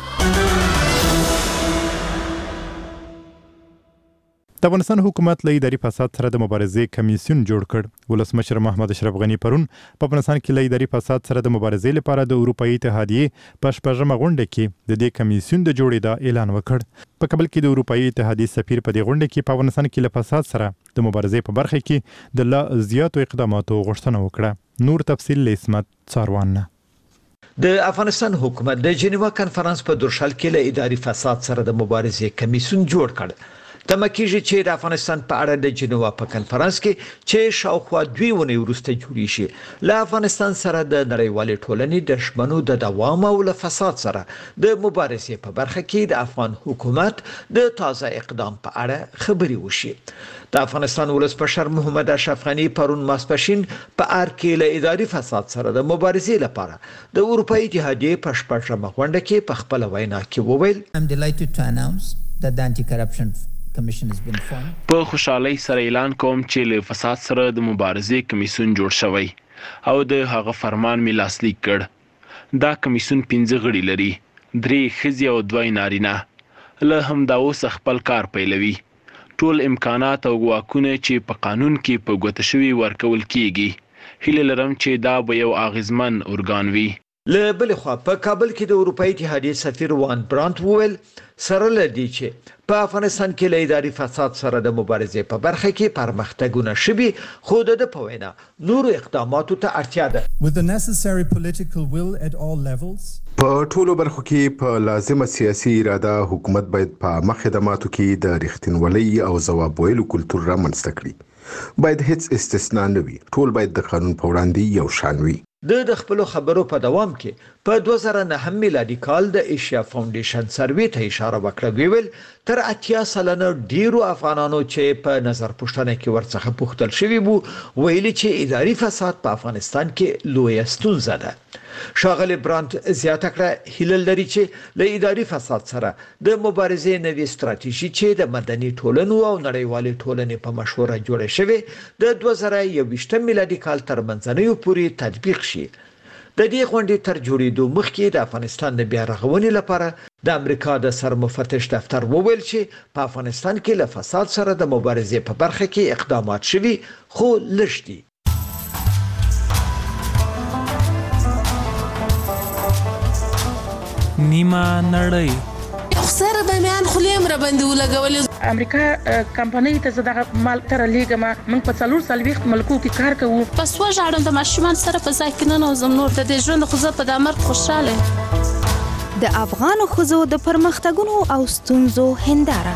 د افغانستان حکومت له اداري فساد سره د مبارزې کمیسیون جوړ کړ. ولسمشر محمد اشرف غني پرون په افغانستان کې له اداري فساد سره د مبارزې لپاره د اروپאי اتحادیې په شپږمه غونډه کې د دې کمیسیون د جوړېدا اعلان وکړ. په کابل کې د اروپאי اتحادیې سفیر په دې غونډه کې په افغانستان کې له فساد سره د مبارزې په برخه کې د لا زیاتو اقداماتو غوښتنه وکړه. نور تفصیل له اسمت څاروان نه. د افغانستان حکومت د جنیوا کنفرانس په درشل کې له اداري فساد سره د مبارزې کمیسیون جوړ کړ. تمه کېږي چې د افغانستان په اړه د جنیوا په کنفرانس کې چې شاوخوا دوی ونې وروسته جوړې شي له افغانستان سره د نړیوالې ټولنې د شمنو د دوام او له فساد سره د مبارزې په برخه کې د افغان حکومت د تازه اقدام په اړه خبرې وشي. د افغانستان ولسمشر محمد اشرف غني پرون ماسپښین په ار کې له اداري فساد سره د مبارزې لپاره د اروپאי اتحادیې په شپږمه غونډه کې په خپل وینا کې وویل I'm delighted to announce that the anti-corruption په خوشحالۍ سره اعلان کوم چې له فساد سره د مبارزې کمیسیون جوړ شوی او د هغه فرمان می لاسلیک کړ. دا کمیسیون پنځه غړي لري، درې ښځې او دوه نارینه. له همدا اوس خپل کار پیلوي. ټول امکانات او ګواکونه چې په قانون کې په ګوته شوي ورکول کیږي. هیله لرم چې دا به یو اغیزمن ارګان وي. له بل خوا په کابل کې د اروپאי اتحادیې سفیر وان برانت وویل سره لدی چې په افغانستان کې له اداري فساد سره د مبارزې په برخه کې پرمختګونه شوي، خو د په وینا نورو اقداماتو ته اړتیا ده. With the necessary political will at all levels په ټولو برخو کې په لازمه سیاسي اراده حکومت باید په مخ خدماتو کې د رښتینولۍ او ځواب ویلو کلتور رامنځته کړي. باید هیڅ استثنا نه وي، ټول باید د قانون په وړاندې یو شان وي. د د خپل خبرو په دوام کې په دوه زره نه میلادي کال د ایشیا فاونډیشن سروې ته اشاره وکړه. ویل تر اتیا سلنه ډیرو افغانانو چې په نظر پوښتنه کې ورڅخه پوښتل شوی وو ویلي چې اداري فساد په افغانستان کې لویه ستونزه ده. ښاغلی برانت زیاته کړه هیله لري چې له اداري فساد سره د مبارزې نوې ستراتیژي چې د مدني ټولنو او نړیوالې ټولنې په مشوره جوړه شوې د دوه زره یوویشت میلادي کال تر منځنیو پورې تطبیق شي. د دې غونډې تر جوړېدو مخکې د افغانستان د بیا رغونې لپاره د امریکا د سرمفتش دفتر وویل چې په افغانستان کې له فساد سره د مبارزې په برخه کې اقدامات شوي خو لږ دي. نیمه نړۍ سره به میان خلیم را باندې ولګولې. امریکا کمپنۍ ته زده مال تر لیګه ما من په څلور سلويخت ملکو کې کار کوو. پس وژاړم د ماشومان سره په ځای کې نه نوزم نور د دې ژوند خو زه په د امر خوشاله. د افغان ښځو د پرمختګونو او ستونزو هنداره.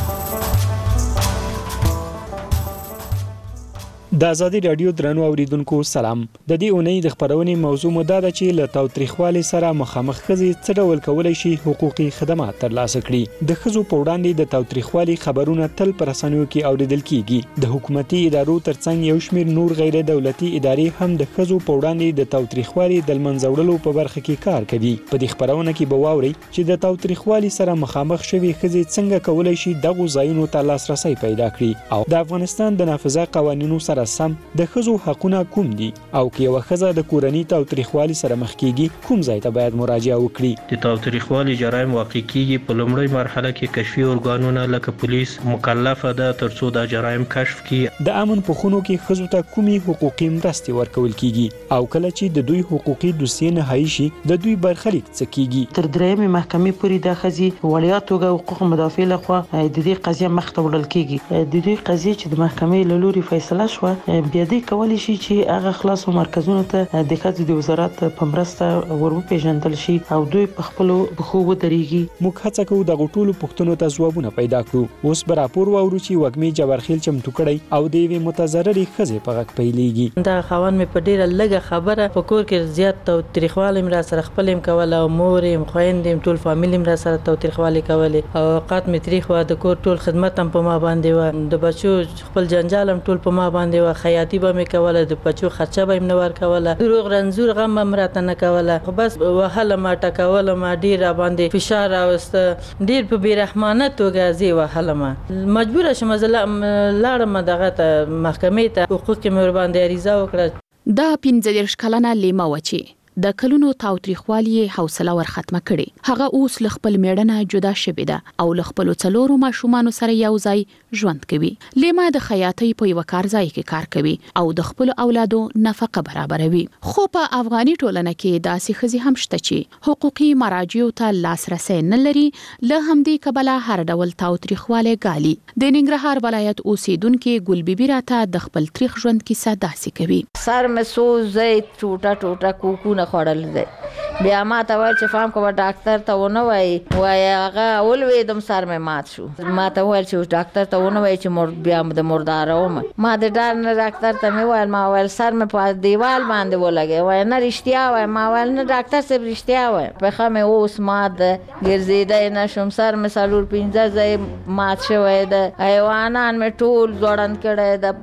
د ازادي رادیو درنو اوریدونکو سلام. د دې اونۍ د خبرونې موضوع مو دا ده چې له تاوتریخوالي سره مخامخ ښځې څه ډول کولای شي حقوقي خدمات ترلاسه کړي. د ښځو په وړاندې د تاوتریخوالي خبرونه تل په رسنیو کې اوریدل کیږي. د حکومتي ادارو ترڅنګ یو شمېر نور غیر دولتي ادارې هم د ښځو په وړاندې د تاوتریخوالي د منځه وړلو په برخه کې کار کوي. په دې خبرونه کې به واورئ چې د تاوتریخوالي سره مخامخ شوي ښځې څنګه کولای شي دغه ځایونو ته لاسرسي پیدا کړي او د افغانستان د نافذه قوانینو سره سم د ښځو حقونه کوم دي او که یو ښځه د کورنۍ تاوتریخوالي سره مخ کیږي کوم ځای ته باید مراجعه وکړي. د تاوتریخوالي جرایم واقع کیږي په لومړۍ مرحله کې کشفي ارګانونه لکه پولیس مکلفه ده ترڅو دا جرایم کشف کړي. د امن په خونو کې ښځو ته کومي حقوقي مرستې ورکول کیږي او کله چې د دوی حقوقي دوسیې نهایی شي د دوی برخلیک څه کیږي. تر درېمې محکمې پورې د ښځې وړیا توګه حقوق مدافع لخوا د دې قضیه مخ ته وړل کیږي. د دوی قضیه چې د محکمې له لوري فیصله شوه بیا دې کولی شي چې هغه خلاصو مرکزونو ته د ښځو د وزارت په مرسته وروپېژندل شي او دوی په خپلو پښو ودرېږي. موږ هڅه کوو دغو ټولو پوښتنو ته ځوابونه پیدا کړو. اوس به راپور واورو چې وږمې جبارخیل چمتو کړی او د یوې متضررې ښځې په غږ پیلېږي. دغه خاوند مې په ډېره لږه خبره په کور کې زیات تاوتریخوالی مې راسره خپل یم کوله او مور یم خویندې یم ټول فامیل مې راسره تاوتریخوالی کولې او اوقات مې تریخ وه. د کور ټول خدمت هم په ما باندې وه. د بچو خپل جنجال هم ټول په ما باندې وه. خیاطي به مې کوله د بچو خرچه به یې نه ورکوله. دروغ رنځور غم به م راته نه کوله. خو بس وهلم ټکولم ډېر راباندې فشار راوسته. ډېر په بېرحمانه توګه زه یې وهلم. مجبوره شوم زه لاړم دغه ته محکمې ته حقوق مې ورباندې عریضه وکړه. دا پنځه دېرش کلنه لیمه وه چې د کلونو تاوتریخوالي حوصله ور ختمه کړي. هغه اوس له خپل میړنه جدا شوې ده او له خپل څلورو ماشومانو سره یو ځای ژوند کوي. لیما د خیاطۍ په یو کار ځای کې کار کوي او د خپل اولادو نفقه برابروي. خو په افغاني ټولنه کې داسې ښځې هم شته چې حقوقي مراجعو ته لاسرسی نه لري. له همدې کبله هر ډول تاوتریخوالی ګالي. د ننګرهار ولایت اوسیدونکي ګل بیبي راته د خپل تریخ ژوند کیسه داسې کوي. سر مې سوز دی ټوټه ټوټه کوکونه خوړل دی. بیا ما ته ویل چې فهم کوه ډاکټر ته ونه وایي وایي هغه ولوېدم سر مې مات شو. ما ته ویل چې ډاکټر ته ونه وایي چې بیا د مرداره وم. ما د ډار نه ډاکټر ته مې ویل ما ویل سر مې په دیوال باندې ولګی. وایي نه رښتیا وایي. ما ویل نه ډاکټر صاحب رښتیا وایي. پښه مې اوس مات ده ګرځېدی نه شم. سر مې څلور پنځه ځای مات شوی ده. حیوانان مې ټول ځوړند کړی ده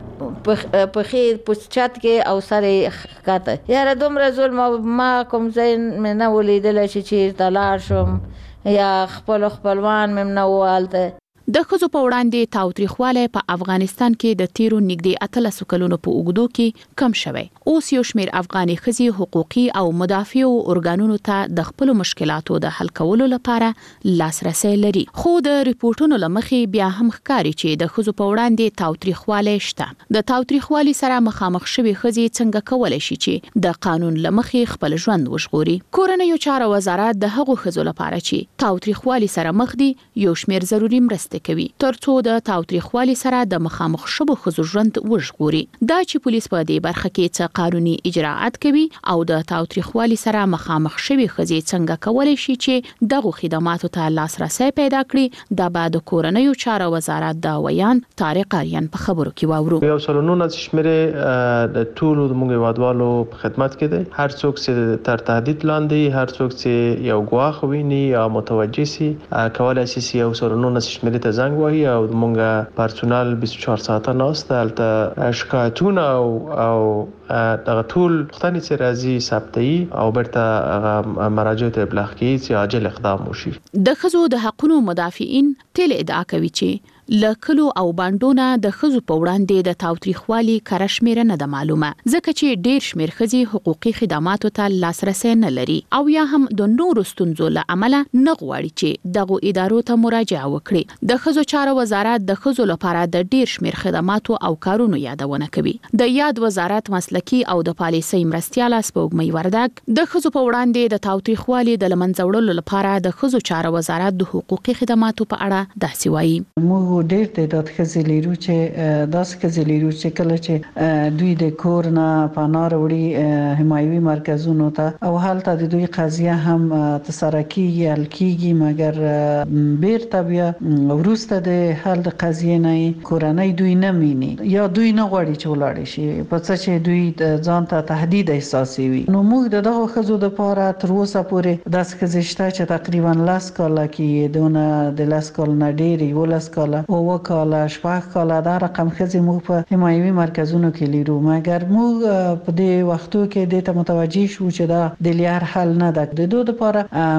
پښې په چت کې او سر یې ښکته. یاره دومره ظلم ما کوم ځای مې نه ولیدلی چې چېرته لاړ شم یا خپلو خپلوان مې نه ووالته. د ښځو په وړاندې تاوتریخوالی په افغانستان کې د تیرو نږدې اتلسو کلونو په اوږدو کې کم شوی. اوس یو شمېر افغاني ښځې حقوقي او مدافعو ارګانونو ته د خپلو مشکلاتو د حل کولو لپاره لاسرسی لري. خو د ریپورټونو له مخې بیا هم ښکاري چې د ښځو په وړاندې تاوتریخوالی شته. د تاوتریخوالي سره مخامخ شوي ښځې څنګه کولی شي چې د قانون له مخې خپل ژوند وژغوري. کورنیو چارو وزارت د هغو ښځو لپاره چې تاوتریخوالي سره مخ دي یو شمېر ضروري مرستې کوي ترڅو د تاوتریخوالي سره د مخامخ شوو ښځو ژوند وژغوري. دا چې پولیس په دې برخه کې څه قانوني اجراءات کوي او د تاوتریخوالي سره مخامخ شوي ښځې څنګه کولای شي چې دغه خدماتو ته لاسرسي پیدا کړي د بعد کورنیو چارو وزارت د ویان طارق اریان په خبرو کې واورو. یو سلونونه شمیره د ټولو د موږ هیوادوالو په خدمت کې دی. هر څوک چې تر تهدید لاندې، هر څوک چې یو ګواښ ویني یا متوجه سي، کولای شي یو سلونونه شمیره ته زنګ وهي او موږ پرسونل بیست و چهار ساعته ناسته هلته شکایتونه او او دغه ټول پوښتنې چې راځي ثبتوي او بیرته مراجعو ته ابلاغ کوي چې عاجل اقدام وشي. د ښځو د حقوقو مدافعین تل ادعا کوي چې لکلو او باندونه د ښځو په وړاندې د تاوتریخوالي کره شمیره نه ده معلومه، ځکه چې ډیر شمیر ښځې حقوقي خدماتو ته لاسرسي نه لري او یا هم د نورو ستونزو له امله نه غواړي چې دغه ادارو ته مراجعه وکړي. د ښځو چارو وزارت د ښځو لپاره د ډیر شمیر خدماتو او کارونو یادونه کوي. د یاد وزارت مسلکی او د پالیسۍ مرستیاله سپوږمۍ وردګ د ښځو په وړاندې د تاوتریخوالي د لمنځه وړلو لپاره د ښځو چارو وزارت د حقوقي خدماتو په اړه داسې وایي. ډېر تعداد ښځې لرو چې داسې ښځې لرو چې کله چې دوی د کور نه پناه راوړي حمایوي مرکزونو ته او هلته د دوی قضیه هم ترسره کیږي حل کیږي، مګر بیرته بیا وروسته د حل د قضیې نه کورنۍ دوی نه میني یا دوی نه غواړي چې ولاړ شي په څه چې دوی ځان ته تهدید احساسوي. نو موږ د دغه ښځو لپاره تر اوسه پورې داسې ښځې شته چې تقریبا لس کاله کې دونه د لس کال نه ډېر یولس کاله اوه کاله شپږ کاله دا رقم ښځې موږ په حمایوي مرکزونو کې لرو، مګر موږ په دې وختو کې دې ته متوجه شو چې دا د لیار حل نه ده. د دوی لپاره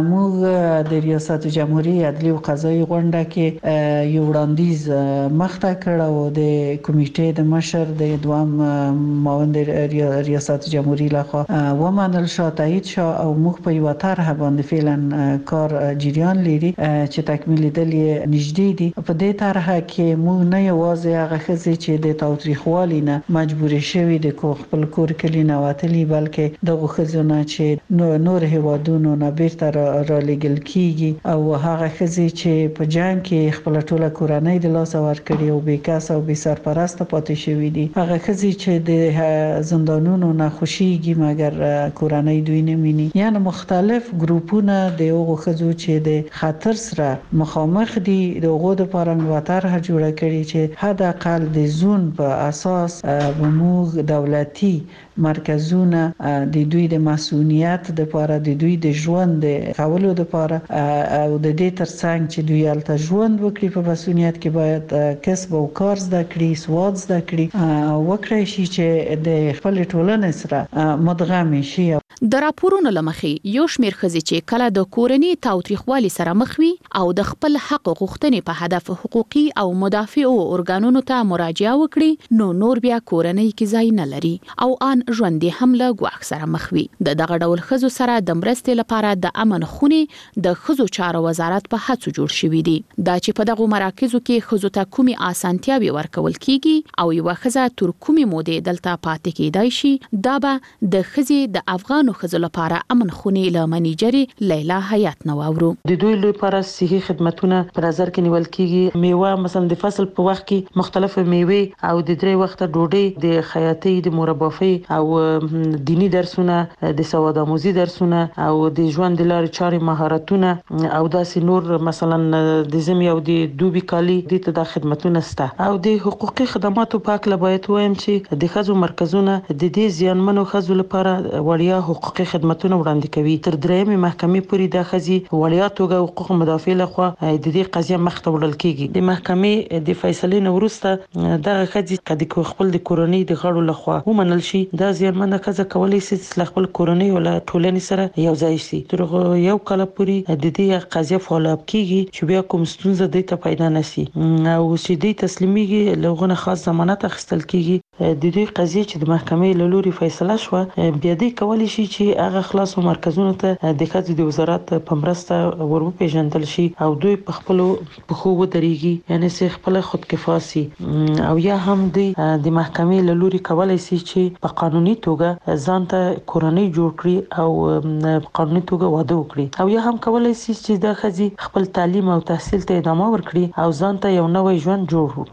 موږ د ریاست جمهوریت عدلي او قضایي غونډه کې یو وړاندیز مخته کړ او د کمیټې د مشر د دوام معاون ریاست جمهوریت لخوا ومنل شو، تایید شو او موږ په یو طرح باندې فعلا کار جریان لري چې تکمیل دل نږدې دي. په دې طرح کې موږ نه یوازې هغه ښځې چې د تاوتریخوالي نه مجبورې شوي د خپل کور کلي نه وتلي، بلکې دغه ښځو نه چې نور هیوادونو نه بیرته رالېږل کیږي او هغه ښځې چې په جنګ کې خپل ټوله کورنۍ د لاسه ورکړي او بې کس او بې سرپرسته پاتې شوي دي، هغه ښځې چې د زندانونو نه خوشیږي مګر کورنۍ دوی نه میني. یعنی مختلف ګروپونه د هغو ښځو چې د خطر سره مخامخ دي د هغو لپاره یو طرح جوړه کړې چې حد اقل د زون په اساس موږ دولتي مرکزونه د دوی د مسؤلیت لپاره د دوی د ژوند د کولو لپاره او د دې ترڅنګ چې دوی الته ژوند وکړي په مسؤلیت کې باید کسب او کار زده کړي، سواد زده کړي او وکړي شي چې د خپل ټولنې سره مدغم شي. د راپورونو لمخې یو شمیر ښځې چې کله د کورنۍ تاوتریخوالي سره مخ وي او د خپل حق غوښتنې په هدف حقوقي او مدافعو ارګانونو ته مراجعه وکړي نو نور بیا کورنۍ کې ځای نه لري او ان ژوند هم له ګواښ سره مخ وي. د دغه ډول ښځو سره د مرستې لپاره د امن خونې د ښځو چارو وزارت په هڅو جوړ شوی دی. دا چې په دغه مراکزو کې ښځو ته کومي اسانتیاوي ورکول کیږي او یو ښځه تر کومي مودې دلته پاتې کېدای شي، دا به د ښځې د افغان ښځو لپاره امن خونې له منیجرې لیلا حیات نو اورو. د دوی لپاره صحي خدماتونه په نظر کې نیول کیږي. میوه مثلا د فصل په وخت کې مختلفه میوه او د درې وخته ډوډۍ، د خیاطۍ، د مربافي او دینی درسونه، د سواد آموزي درسونه او د ژوند د لارې چارې مهارتونه او داسې نور مثلا د زمي او د دوبي کالي د ته د خدماتونه سته. او د حقوقي خدماتو په اړه باید وایم چې د ښځو مرکزونه د دې زیانمنو ښځو لپاره وړیا حقوقي خدماتونه وړاندې کوي. تر درېمې محکمې پورې د ښځې وړیا توګه حقوق مدافع لخوا د دې قضیه مخته وړل کیږي. د محکمې د فیصلې نه وروسته دغه ښځې کدي خپل د کورنۍ د غړو لخوا ومنل شي، دا زیانمنه ښځه کولی شي چې خپل کورنۍ او ټولنې سره یو ځای شي. تر یو کال پورې د دې قضیه فالو اپ کیږي چې بیا کوم ستونزه د ته پیدا نشي او چې د تسلیميږي لغونه خاص ضمانت اخیستل کیږي. د دې قضیه چې د محکمې له لوري فیصله شو بیا د کولی شي چې هغه خلاصو مرکزونو ته د ښځو د وزارت په مرسته ورپېژندل شي او دوی په خپل پخو ودرېږي، یعنی چې خپل خودکفا سي او یا هم د محکمې له لوري کولی شي چې په قانوني توګه ځان ته کورنۍ جوړ کړي او په قانوني توګه واده وکړي او یا هم کولی شي چې د ښځې خپل تعلیم او تحصیل ته ادامه ورکړي او ځان ته یو نوی ژوند جوړ کړي.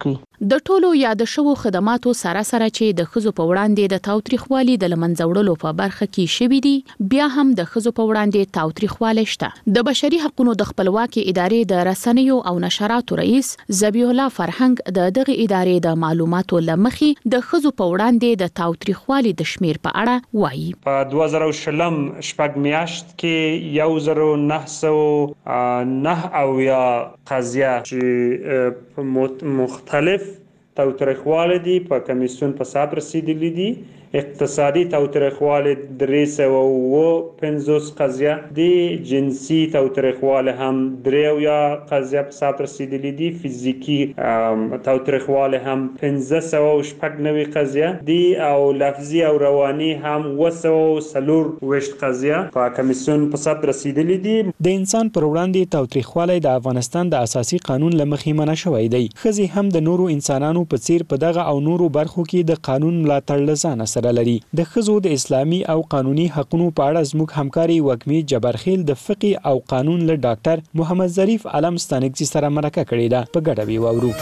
د ټولو یاد شوو خدماتو سره سره چې د خزو په وړاندې د تاوتریخوالي د لمنځوړلو په برخه کې شوي دي، بیا هم د خزو په وړاندې تاوتریخوالی شته. د بشري حقوقو د خپلواکي ادارې د رسنیو او نشراتو رئیس ذبیح الله فرهنګ د دغه ادارې د معلوماتو لمخې د خزو په وړاندې د تاوتریخوالي د شمیر په اړه وایي. په دوه زره شلم شپږ میاشت کې یو زره نه سوه نه اویا قضیه چې مختلف تاوتریخوالی دي په کمیسیون په ثبت رسیدلی دي. اقتصادي تاوتریخوالی درې سوه اووه پنځوس قضیه دي. جنسي تاوتریخوالی هم درې اویا قضیه په ثبت رسیدلی دي. فیزیکي تاوتریخوالی هم پنځه سوه او شپږ نوي قضیه دي او لفظي او رواني هم اوه سوه او څلور ویشت قضیه په کمیسیون په ثبت رسیدلی دي. د انسان پر وړاندې تاوتریخوالی د افغانستان د اساسي قانون له مخې منع شوی دی. ښځې هم د نورو انسانانو په څیر په دغه او نورو برخو کې د قانون ملاتړ له ځانه سره لري. د ښځو د اسلامي او قانوني حقوقو په اړه زموږ همکاري وګمي جبرخیل د فقه او قانون له ډاکټر محمد ظریف علم ستانکزي سره مرکه کړې ده. په ګډه وی واورو.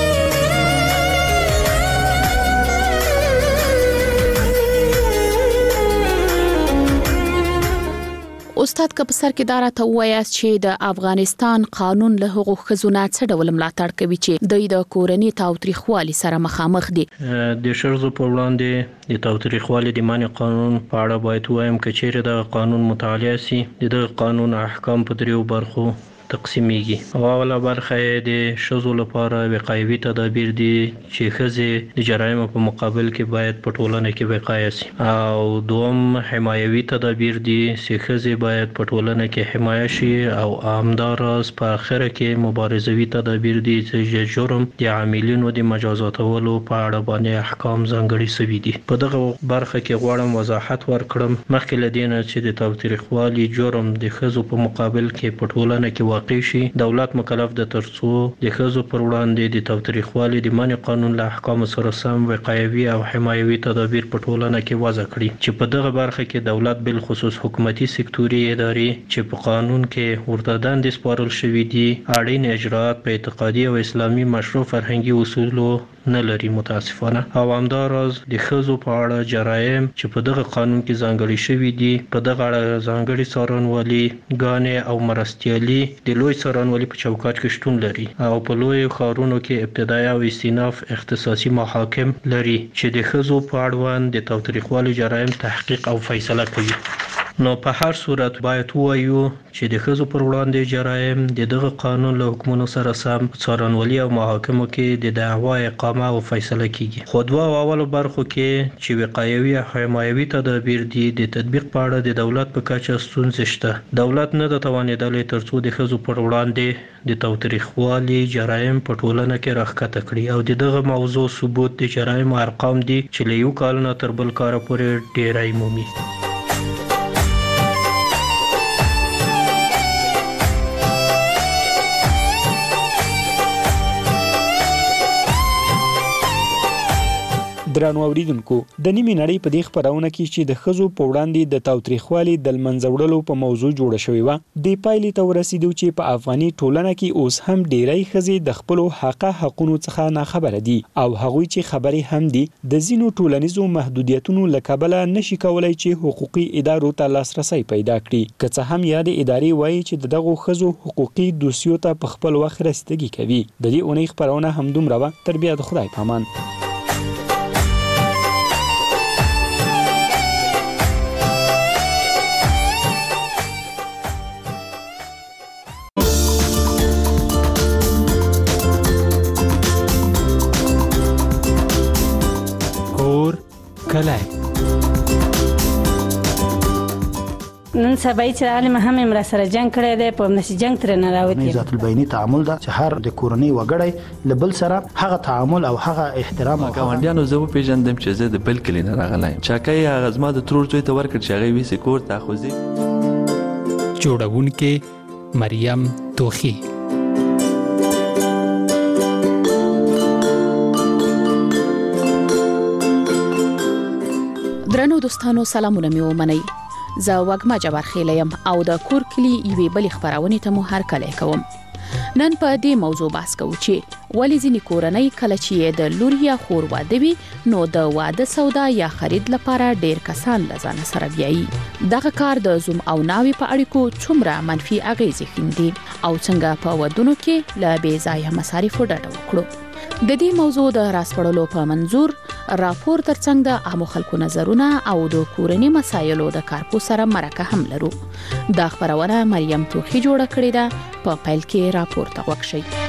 استاد که په سر کې دارا ته وایاست چې د افغانستان قانون له هغو ښځو نه څه ډول ملاتړ کوي چې دوی د کورني تاوتریخوالي سره مخامخ دي؟ د ښځو په وړاندې د تاوتریخوالي د منع قانون په اړه باید وایم که چیرې د قانون مطالعه سي، د قانون احکام په دریو برخو تقسیمیږي. اوله برخه د ښځو لپاره وقایوي تدابیر دي چې ښځې د جرایمو په مقابل کې باید په ټولنه کې وقایه سي، او دوم حمایوي تدابیر دي چې ښځې باید په ټولنه کې حمایه شي، او همداراز په اخره کې مبارزوي تدابیر دي چې جرم د عاملینو د مجازاتولو په اړه باندې احکام ځانګړي شوي دي. په دغه برخه کې غواړم وضاحت ورکړم مخکې له دې نه چې د تاوتریخوالي جرم د ښځو په مقابل کې په ټولنه کې واقع شي، دولت مکلف ده ترڅو د ښځو پر وړاندې د تاوتریخوالي د منع قانون له احکامو سره سم وقایوي او حمایوي تدابیر په ټولنه کې وضع کړي، چې په دغه برخه کې دولت بالخصوص حکومتي سکتوري ادارې چې په قانون کې ورته دندې سپارل شوي دي اړین اجراءات په اعتقادي او اسلامي مشروع فرهنګي اصولو نه لري متاسفانه، او همداراز د ښځو په اړه جرایم چې په دغه قانون کې ځانګړي شوي دي په دغه اړه ځانګړي څارنوالي ګانې او مرستیالي د لوی څارنوالي په چوکاټ کې شتون لري، او په لوی ښارونو کې ابتدایي او استیناف اختصاصي محاکم لري چې د ښځو په اړوند د تاوتریخوالي جرایم تحقیق او فیصله کوي. نو په هر صورت باید وایو چې د ښځو پر وړاندې جرایم د دغه قانون له حکمونو سره سم څارنوالي او محاکمو کې د دعوا اقامه او فیصله کیږي. خو دوه اولو برخو کې چې وقایوي او حمایوي تدابیر دي د تطبیق په اړه د دولت په کچه ستونزې شته. دولت نه د توانیدلی ترڅو د ښځو پر وړاندې د تاوتریخوالي جرایم په ټولنه کې راښکته کړي، او د دغه موضوع ثبوت د جرایمو ارقام دي چې له یو کال نه تر بل کاله پورې ډیری مومي. درنو اوریدونکو، د نیمې نړۍ په دې خپرونه کې چې د ښځو په وړاندې د تاوتریخوالي د لمنځه په موضوع جوړه شوې وه، دې پایلې ته ورسېدو چې په افغاني ټولنه کې اوس هم ډیری ښځې د خپلو حقه حقونو څخه ناخبره دي، او هغوی چې خبرې هم دي د ځینو ټولنیزو محدودیتونو له کبله نشي کولی چې حقوقي ادارو ته لاسرسی پیدا کړي، که څه هم یادې ادارې وایي چې د دغو ښځو حقوقي دوسیو ته په خپل وخت رسیدګي کوي. د دې اونۍ خپرونه همدومره وه. تر بیا د خدای په امان. نن سبا چې عالم هم امر سره جنگ کړی دی، په نشي جنگ تر نه راوتی. ذات البینی تعامل دا چې هر د کورنۍ وګړی لبل سره هغه تعامل او هغه احترام او ګاونډیانو زه پیژندم چې زه د بل کلی نه راغلی، چاکای هغه زما د ترور زوی ته ورکړ چې هغه ویسې کور ته خوځي. جوړونکې مریم توخی. درنو دوستانو، سلامونه مې ومنئ. زه وګما جبرخیل یم او د کور کلی یوې بلې خبرونه ته مو هر کله کوم. نن په دې موضوع بحث کوو چې ولې ځینې کورنۍ کله چې د لور یا خور واده وي نو د واده سودا یا خرید لپاره ډیر کسان لزان سره بیایي. دغه کار د زوم او ناوي په اړیکو څومره منفي اغیزې ښندي او څنګه په ودونو کې له بې ځایه مصارفو ډډه وکړو. د دې موضوع د راسپړلو په منظور راپور ترڅنګ د عامو خلکو نظرونه او د کورنۍ مسایلو د کارپو سره مرکه هم لرو. دا خبرونه مریم توخی جوړه کړې ده. په پیل کې راپور ته غوږ شئ.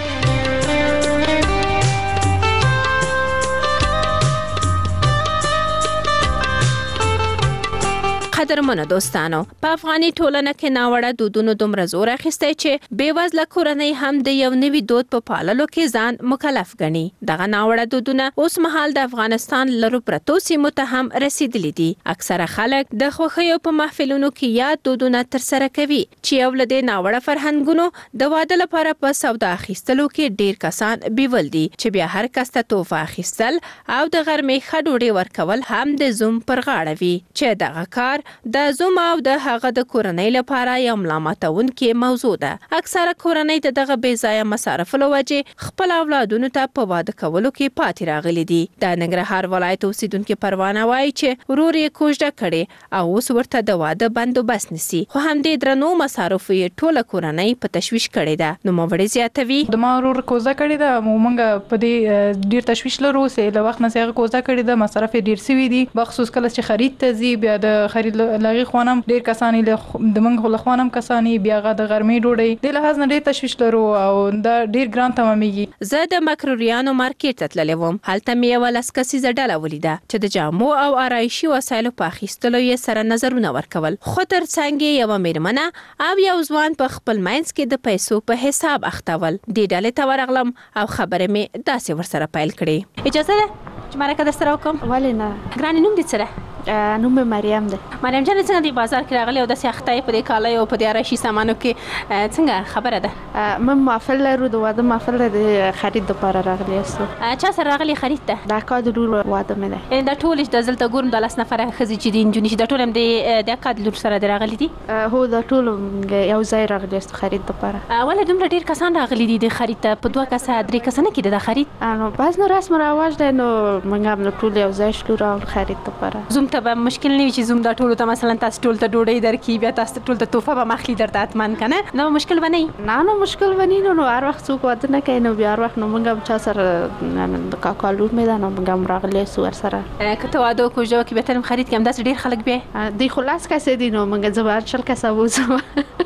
قدرمنو دوستانو، په افغاني ټولنه کې ناوړه دودونو دومره زور اخیستی چې بېوزله کورنۍ هم د یو نوي دود په پاللو کې ځان مکلف ګڼي. دغه ناوړه دودونه اوس مهال د افغانستان لرو پرتو سیمو ته هم رسیدلي دي. اکثره خلک د خوښیو په محفلونو کې یاد دودونه ترسره کوي چې یو له دې ناوړه فرهنګونو د واده لپاره په سودا اخیستلو کې ډیر کسان بیول دي چې بیا هر کس ته تحفه اخیستل او د غرمې ښه ډوډۍ ورکول هم د زوم پر غاړه وي چې دغه کار د زوم او د هغه د کورنۍ لپاره یو ملامتونکې موضوع ده. اکثره کورنۍ د دغه بې ځایه مصارفو له وجې خپل اولادونو ته په واده کولو کې پاتې راغلي دي. د ننګرهار ولایت اوسیدونکي پروانه وایي چې ورور یې کوژده کړې او اوس ورته د واده بندوبست نیسي، خو همدې درنو مصارفو یې ټوله کورنۍ په تشویش کړې ده. نوموړې زیاتوي: د ما ورور کوژده کړې ده، موږ په دې ډیر تشویش لرو چې له وخت نه چې هغه کوژده کړې ده مصارف یې ډیر سوي دي. بخصوص کله چې خرید ته ځي بیا د خرید لغي خوانم ډیر کسانی له د منغ له خوانم کسانی بیا غا د غرمې ډوډۍ د لحاظ نه ډیر تشویش لرو او دا ډیر ګران تمامېږي. زه د مکروریانو مارکیټ ته تللی وم. هلته مې یوه لس کسیزه ډله ولیده چې د جامو او آرایشي وسایلو په اخیستلو یې سره نظرونه ورکول، خو تر څنګ یې یوه میرمنه او یو ځوان په خپل منځ کې د پیسو په حساب اختول. دې ډلې ته ورغلم او خبرې مې داسې ورسره پیل کړې. اجازه ده چې مرکه درسره وکړم؟ ولې نه. ګرانې نوم دې څه ده؟ نوم مې مریم ده. مریم جان، څنګه دی بازار کې راغلی او داسې اخته یې په دې کالیو او په دې آرایشي سامانو کې څنګه خبره ده؟ موږ محفل لرو، د واده محفل د خرید لپاره راغلی یاستو. چا سره راغلی خرید ته؟ د اکا د لور واده مې ده. یعنې دا ټول د دلته ګورم د لس نفره ښځې چې دي نجونې چې دا ټول هم د اکا د لور سره دې راغلي دي؟ هو دا ټول یو ځای راغلی یاستو خرید لپاره. ولې دومره ډېر کسان راغلي دي د خرید ته؟ په دوه کسه درې کسه نه کېده دا خرید؟ نو بعض نو رسم رواج دی نو موږ هم ټول یو ځای شلو راغلو خرید لپاره. زوم ته به مشکل نه وي چې زوم دا ټولو ته مثلا تاسو ټول ته ډوډۍ درکړي، بیا تاسو ټول ته تحفه به مخلي درته حتما که نه؟ نو مشکل به نه وي؟ نه نو مشکل به نه نو هر وخت څوک واده نه کوي نو بیا هر وخت نو موږ هم چا سره د کاکا لور مې ده نو موږ هم راغلی یو ورسره. که ته واده وکړو ژوه کې بیا ته هم خرید کې همداسې ډېر خلک بیا دوی خو لس کسې دي نو موږ زه به هر شل کسه بوځم.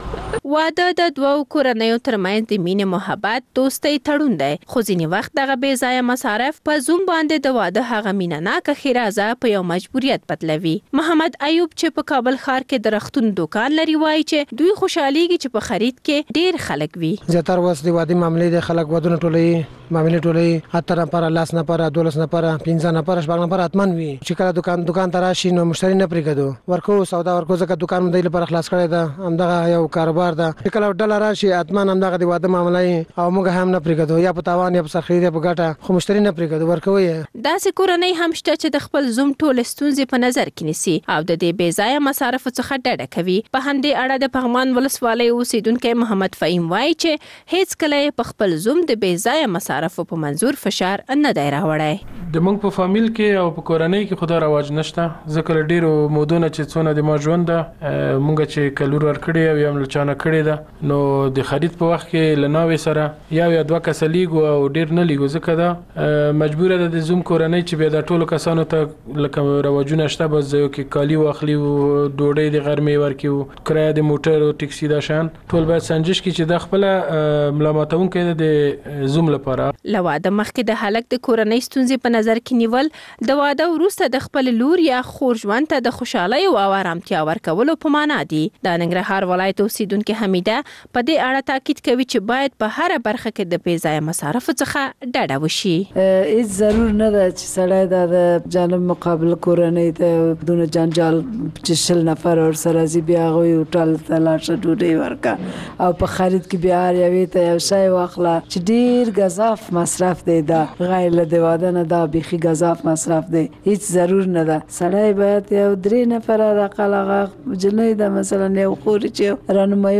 واده د دوو کورنیو ترمنځ د مینې، محبت، دوستۍ تړون دی، خو ځینې وخت دغه بې ځایه مصارف په زوم باندې د واده هغه مینه ناکه ښېرازه په یو مجبوریت بدلوي. محمد ایوب چې په کابل ښار کې د رختون دوکان لري وایي چې دوی خوشحالېږي چې په خرید کې ډېر خلک وي. زیاتره اوس د واده معاملې د خلک ودونه ټولوي، معاملې ټولوي، اته نفره، لس نفره، دولس نفره، پنځه نفره، شپږ نفره حتمن وي. چې کله دوکان دوکان ته راشي نو مشتري نه پرېږدو، ورکو سودا ورکو، ځکه دوکان مو دوی لپاره خلاص کړی ده، همدغه یو کاروبار ده. چې کله ډله راشي حتمن همدغه د واده معامله او موږ هم نه پرېږدو، یا په تاوان یا په سرخرید یا په ګټه، خو مشتري نه پرېږدو، ورکوو یې. داسې کورنۍ هم شته چې د خپل زوم ټولې ستونزې په نظر کې نیسي او د دې بې ځایه مصارفو څخه ډډه کوي. په همدې اړه د پغمان ولسوالۍ اوسیدونکی محمد فهیم وایي چې هیڅ کله یې په خپل زوم د بې ځایه مصارفو په منظور فشار نه دی راوړی. د موږ په فامیل کې او په کورنۍ کې خو دا رواج نشته، ځکه له ډېرو مودونه چې څونه د ما ژوند ده موږ چې کلور ورکړې او یا هم له چا نه کړې ده نو د خرید په وخت کې له ناوې سره یو یا دوه کسه لیږو او ډېر نه لیږو، ځکه دا مجبوره ده د زوم کورنۍ چې بیا د ټولو کسانو ته لکه رواجونه شته، بس یو کې کالي واخلي او ډوډۍ د غرمې ورکړو، کرایه د موټر او ټکسي دا شان ټول باید سنجش کړي چې دا خپله ملامتونکی ده د زوم لپاره. له واده مخکې د هلک د کورنۍ ستونزې په نظر کې نیول د واده وروسته د خپل لور یا خور ژوند ته د خوشحالۍ او آرامتیا ورکولو په معنا دي. د ننګرهار ولایت اوسیدونکې حمیده په دې اړه تاکید کوي چې باید په هره برخه کې د بې ځایه مصارفو څخه ډډه وشي. هیڅ ضرور نه ده چې سړی د جانب مقابل کورنۍ ته دونه جنجال چې شل نفر ورسره ځي بیا هغوی هوټل ته لاړ شه ډوډۍ ورکړه او په خرید کې بیا هر یوې ته یو شی واخله چې ډېر ګزاف مصرف دی. دا غیر له د واده نه دا بیخي ګزاف مصرف دی، هیڅ ضرور نه ده. سړی باید یو درې نفره راقل هغه جنۍ ده مثلا یو خورې چې رانمایي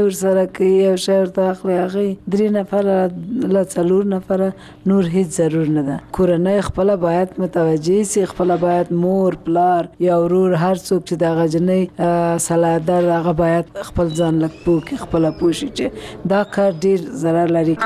ور سره کوي او شهر ته اخلي هغه درې نفر لا څلور نفر نور هیڅ ضرور نه ده. کورنۍ خپل باید متوجه سي، خپل باید مور پلار یا ورور هر څوک چې د غجنې سلادر هغه باید خپل ځان لک پوکي خپل پوشي چې دا کار ډیر ضرر لري.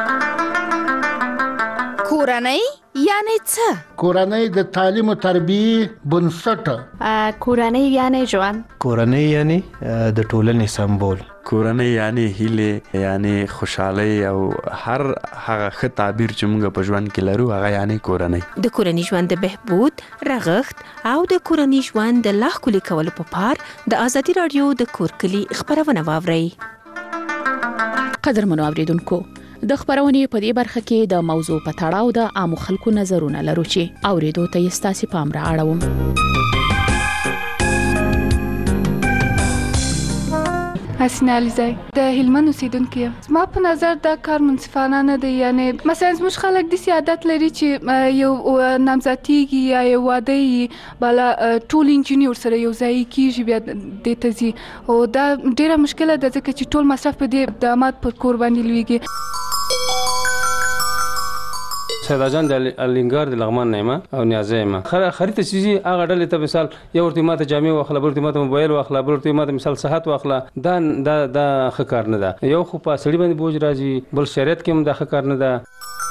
کورنۍ یعنی څه؟ کورنۍ د تعلیم او تربیه بنسټ. کورنۍ یعنی ژوند. کورنۍ یعنی د ټولنې سمبول. کورنۍ یعنی هیله یعنی خوشحالي او هر هغه ښه تعبیر چې موږ په ژوند کې لرو هغه یعنی کورنۍ. د کورنۍ ژوند د بهبود، رغښت او د کورنۍ ژوند د لا ښکلي کولو په پار د ازادي رادیو د کورکلي خبرونه واورئ. قدرمنو اوریدونکو، د خبرونې په دې برخه کې د موضوع په تړاو د عامو خلکو نظرونه لرو چې اوریدو ته یې ستاسو پام را اړوم. حسینه علیزی د هلمند اوسیدونکې یم. زما په نظر دا کار منصفانه نه دی. یعنی مثلا زموږ خلک داسې عادت لري چې یو نامزادېږي یا یو واده یې بالا ټول انجونې ورسره یو ځای کېږي بیا دې ته ځي، او دا ډېره مشکله ده ځکه چې ټول مصرف په دې داماد پر کور باندې لویږي. سیدا جان د الینګار د لغمان نه او نیازه ما خرید چیزی هغه ډلې ته مثال یو ورته ماته جامع واخله، بل ورته ماته موبایل واخله، بل ورته ماته مثال صحت واخله. دا دا دا ښه کار نه ده. یو خو په سړي باندې بوج راځي، بل شریعت کې هم دا ښه کار نه ده.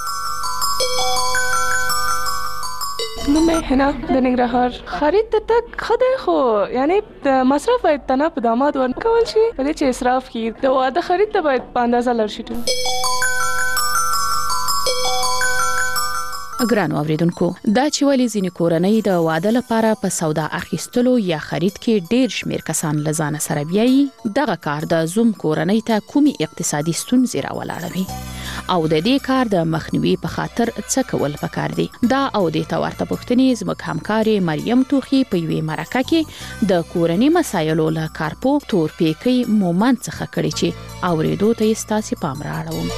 نو مې هنا د ننګرهار خرید ته تک خدای خو یعنی د مصرف باید تنه په داماد ورکول شي، په دې چې اسراف کی د واده خرید ته باید په اندازه لړ شي. ګرانو اوریدونکو، دا چې ولې ځینې کورنۍ د واده لپاره په سودا اخیستلو یا خرید کې ډېر شمیر کسان له ځانه سره بیایي، دغه کار د زوم کورنۍ ته کومې اقتصادي ستونزې راولاړوي او د دې کار د مخنیوي په خاطر څه کول پکار دي. دا او د ته ورته پوښتنې زموږ همکارې مریم توخي په یوې مرکه کې د کورنۍ مسایلو له کارپوه تورپیکۍ مومند څخه کړې چې اوریدو ته یې ستاسو پام را اړوم.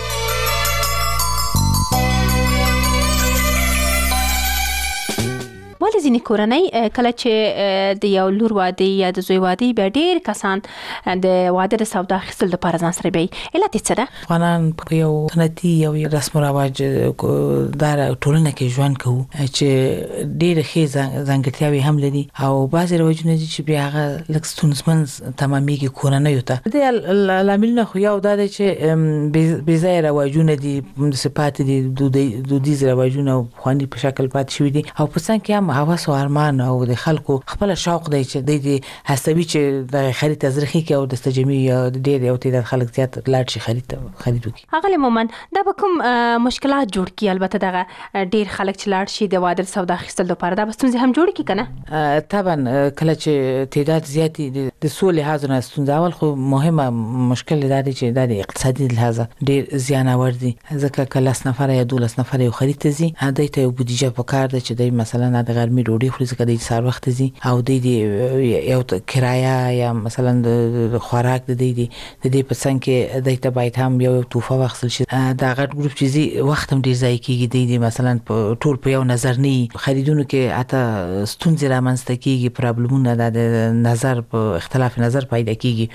ولې ځینې کورنۍ کله چې د یو لور واده یا د زوی واده بیا ډېر کسان د واده د سودا اخیستل لپاره ځان سره بیایي، علت یې څه ده؟ افغانان په یو سنتي یو رسم و رواج داره ټولنه کې ژوند کوو چې ډېرې ښې ځانګړتیاوې هم لري او بعضې رواجونه دي چې بیا هغه لږ ستونزمن تمامېږي کورنیو ته. د دې لاملونه خو یو دا دی چې بې ځایه رواجونه دي، داسې پاتې دي، دودیز رواجونه پخواني په شکل پاتې شوي دي او په څنګ کې هم هوس او ارمان او د خلکو خپل شوق دی چې د دې هڅوي چې د خرید تزریخي کې او د استجمي یا ډېر یو تعداد خلک زیات لاړ شي خرید خرید وکړي. هغه مومن دا به کوم مشکلات جوړ کړي؟ البته دغه ډېر خلک چې لاړ شي د واده سودا اخیستل لپاره دا به ستونزې هم جوړ کړي کنه؟ طبعا کله چې تعداد زیات د سو لحاظ نه ستونزه، اول خو مهمه مشکل دا دی چې د اقتصادي لحاظ ډېر زیان اور دي، ځکه کله لس نفر یا دولس نفر یو خرید ته ځي، هغه ته یو بودیجه پکار ده چې د مثلا د غرمې ډوډۍ خوري ځکه د سهار وخت ځي او د دې یو کرایه یا مثلا د خوراک د دې د دې په څنګ کې د ته باید هم یو تحفه واخیستل شي. دا غټ ګروپ چې زی وخت هم ډیر ځای کیږي، د دې مثلا ټول په یو نظر نه خریدونکو کې اته ستونزې رامنځته کیږي، پرابلمونه د نظر په اختلاف نظر پیدا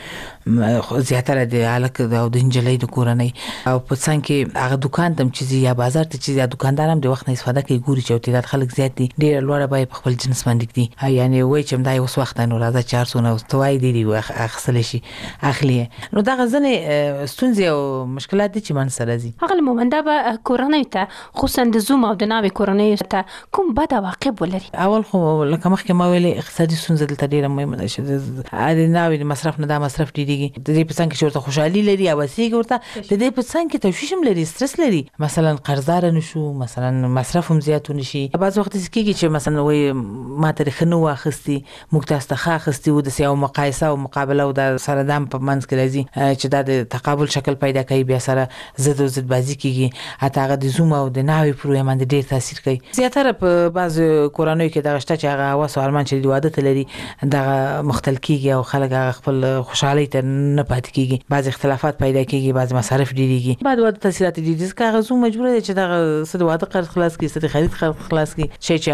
کیږي، زیاتره د الک او د انجلۍ د کورنۍ او په څنګ کې هغه دکان تم چې یا بازار ته چې یا دکاندار هم د وخت نه استفاده کوي، ګوري چې تعداد خلک زیات دي، ډیر لوړه به په خپل جنس باندې دي، یعنی وای چې دا اوس وخت نه راځي چهار سو نه توای دي اخسل شي اخلي. نو دا غزنه ستونزې او مشکلات دي چې من سره دي. هغه مومنده به کورنۍ ته خصوصا د زوم او د ناوې کورنۍ ته کوم بد عواقب ولري؟ اول خو لکه مخکې ما ویلې اقتصادي ستونزې دلته ډیره مهمه ده چې د ناوې د مصرف نه دا مصرف ډیریږي، د دې په څنګ کې ورته خوشحالي لري او وسیګ ورته د دې په څنګ کې تشویش هم لري، سترس لري، مثلا قرضدار نشو، مثلا مصرف هم زیات نشي. بعض وخت کېږي چې مثلا وای ما تاریخ نو واخستي موږ تاسو ته خاخستي و د سیاو مقایسه او مقابله او د سره دام په منځ کې راځي چې دا د تقابل شکل پیدا کوي، بیا سره زد او زد بازی کیږي، حتی هغه د زوم او د ناوې پر باندې ډیر تاثیر کوي. زیاتره په بعض کورنیو کې دا شته چې هغه هوس او ارمان چې د واده ته لري دا مختل کیږي او خلک خپل خوشحالي ته نه پاتې کیږي، بعض اختلافات پیدا کیږي، بعض مصارف ډیریږي، بعد واده تاثیرات ډیریږي، ځکه هغه زوم مجبور دی چې دا سد واده قرض خلاص کړي، سد خرید خلاص کړي، شي چې اخیستي دا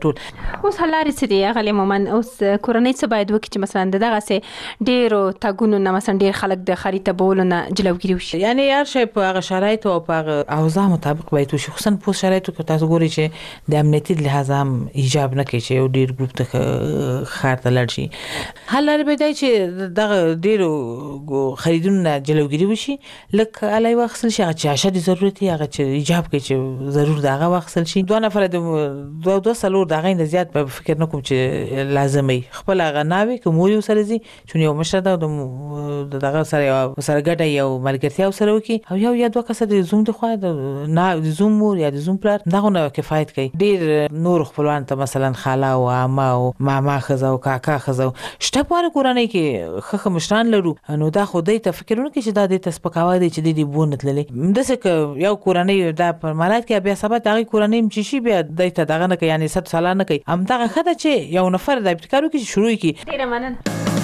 ټول. اوس هلاري څه دی هغه مومن اوس کورنۍ څه باید وکړي چې مثلا دغه سه ډیرو تاګونو نه مثلا ډیر خلک د خرید تبولو نه جلوګیری وشي؟ یعنی هر شی په هغه شرایط او په هغه اوضاع مطابق باید وشي، خصوصا په شرایطو کې تاسو ګورئ چې د امنیتي لحاظ هم ایجاب نه کوي چې یو ډیر ګروپ ته خار ته لاړ شي. حل لري به دی چې دغه ډیرو خریدونو نه جلوګیری وشي، لکه الای واخصل شي چې اشد ضرورت هغه چې ایجاب کوي چې ضرور دغه واخصل شي. دوه نفر د دوه دوه سلور دغه نه زیات په فکر نه کوم چې لازمي خپل هغه ناوي کوم یو سره زی چې یو مشر دا د دغه سره سره ګټه یو ملګرتیا سره وکي او یو یا دوه کسه د زوم د خو د نه د زوم مور یا د زوم پلار دغه نه کفایت کوي. ډیر نور خپلوان ته مثلا خاله او عمه او ماما خزه او کاکا خزه شته په کورنۍ کې خخ مشران لرو، نو دا خو دې ته فکرونه کې چې دا د تسپکاوي دی چې د دې بونت للی دسه یو کورنۍ دا په مالات کې بیا سبا دغه کورنۍ چې شي بیا د ته دغه نه کوي، یعنی ست سالانه کوي هم دغه خدای چې یو نفر د ابتکارو کې شروع کی. ډیره مننه.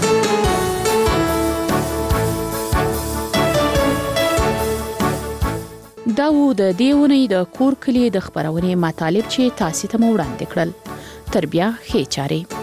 دا و د دیونې د کور کلی د خبرونې مطالب چې تاسو ته وړاندې کړل. تر بیا ښه چاري.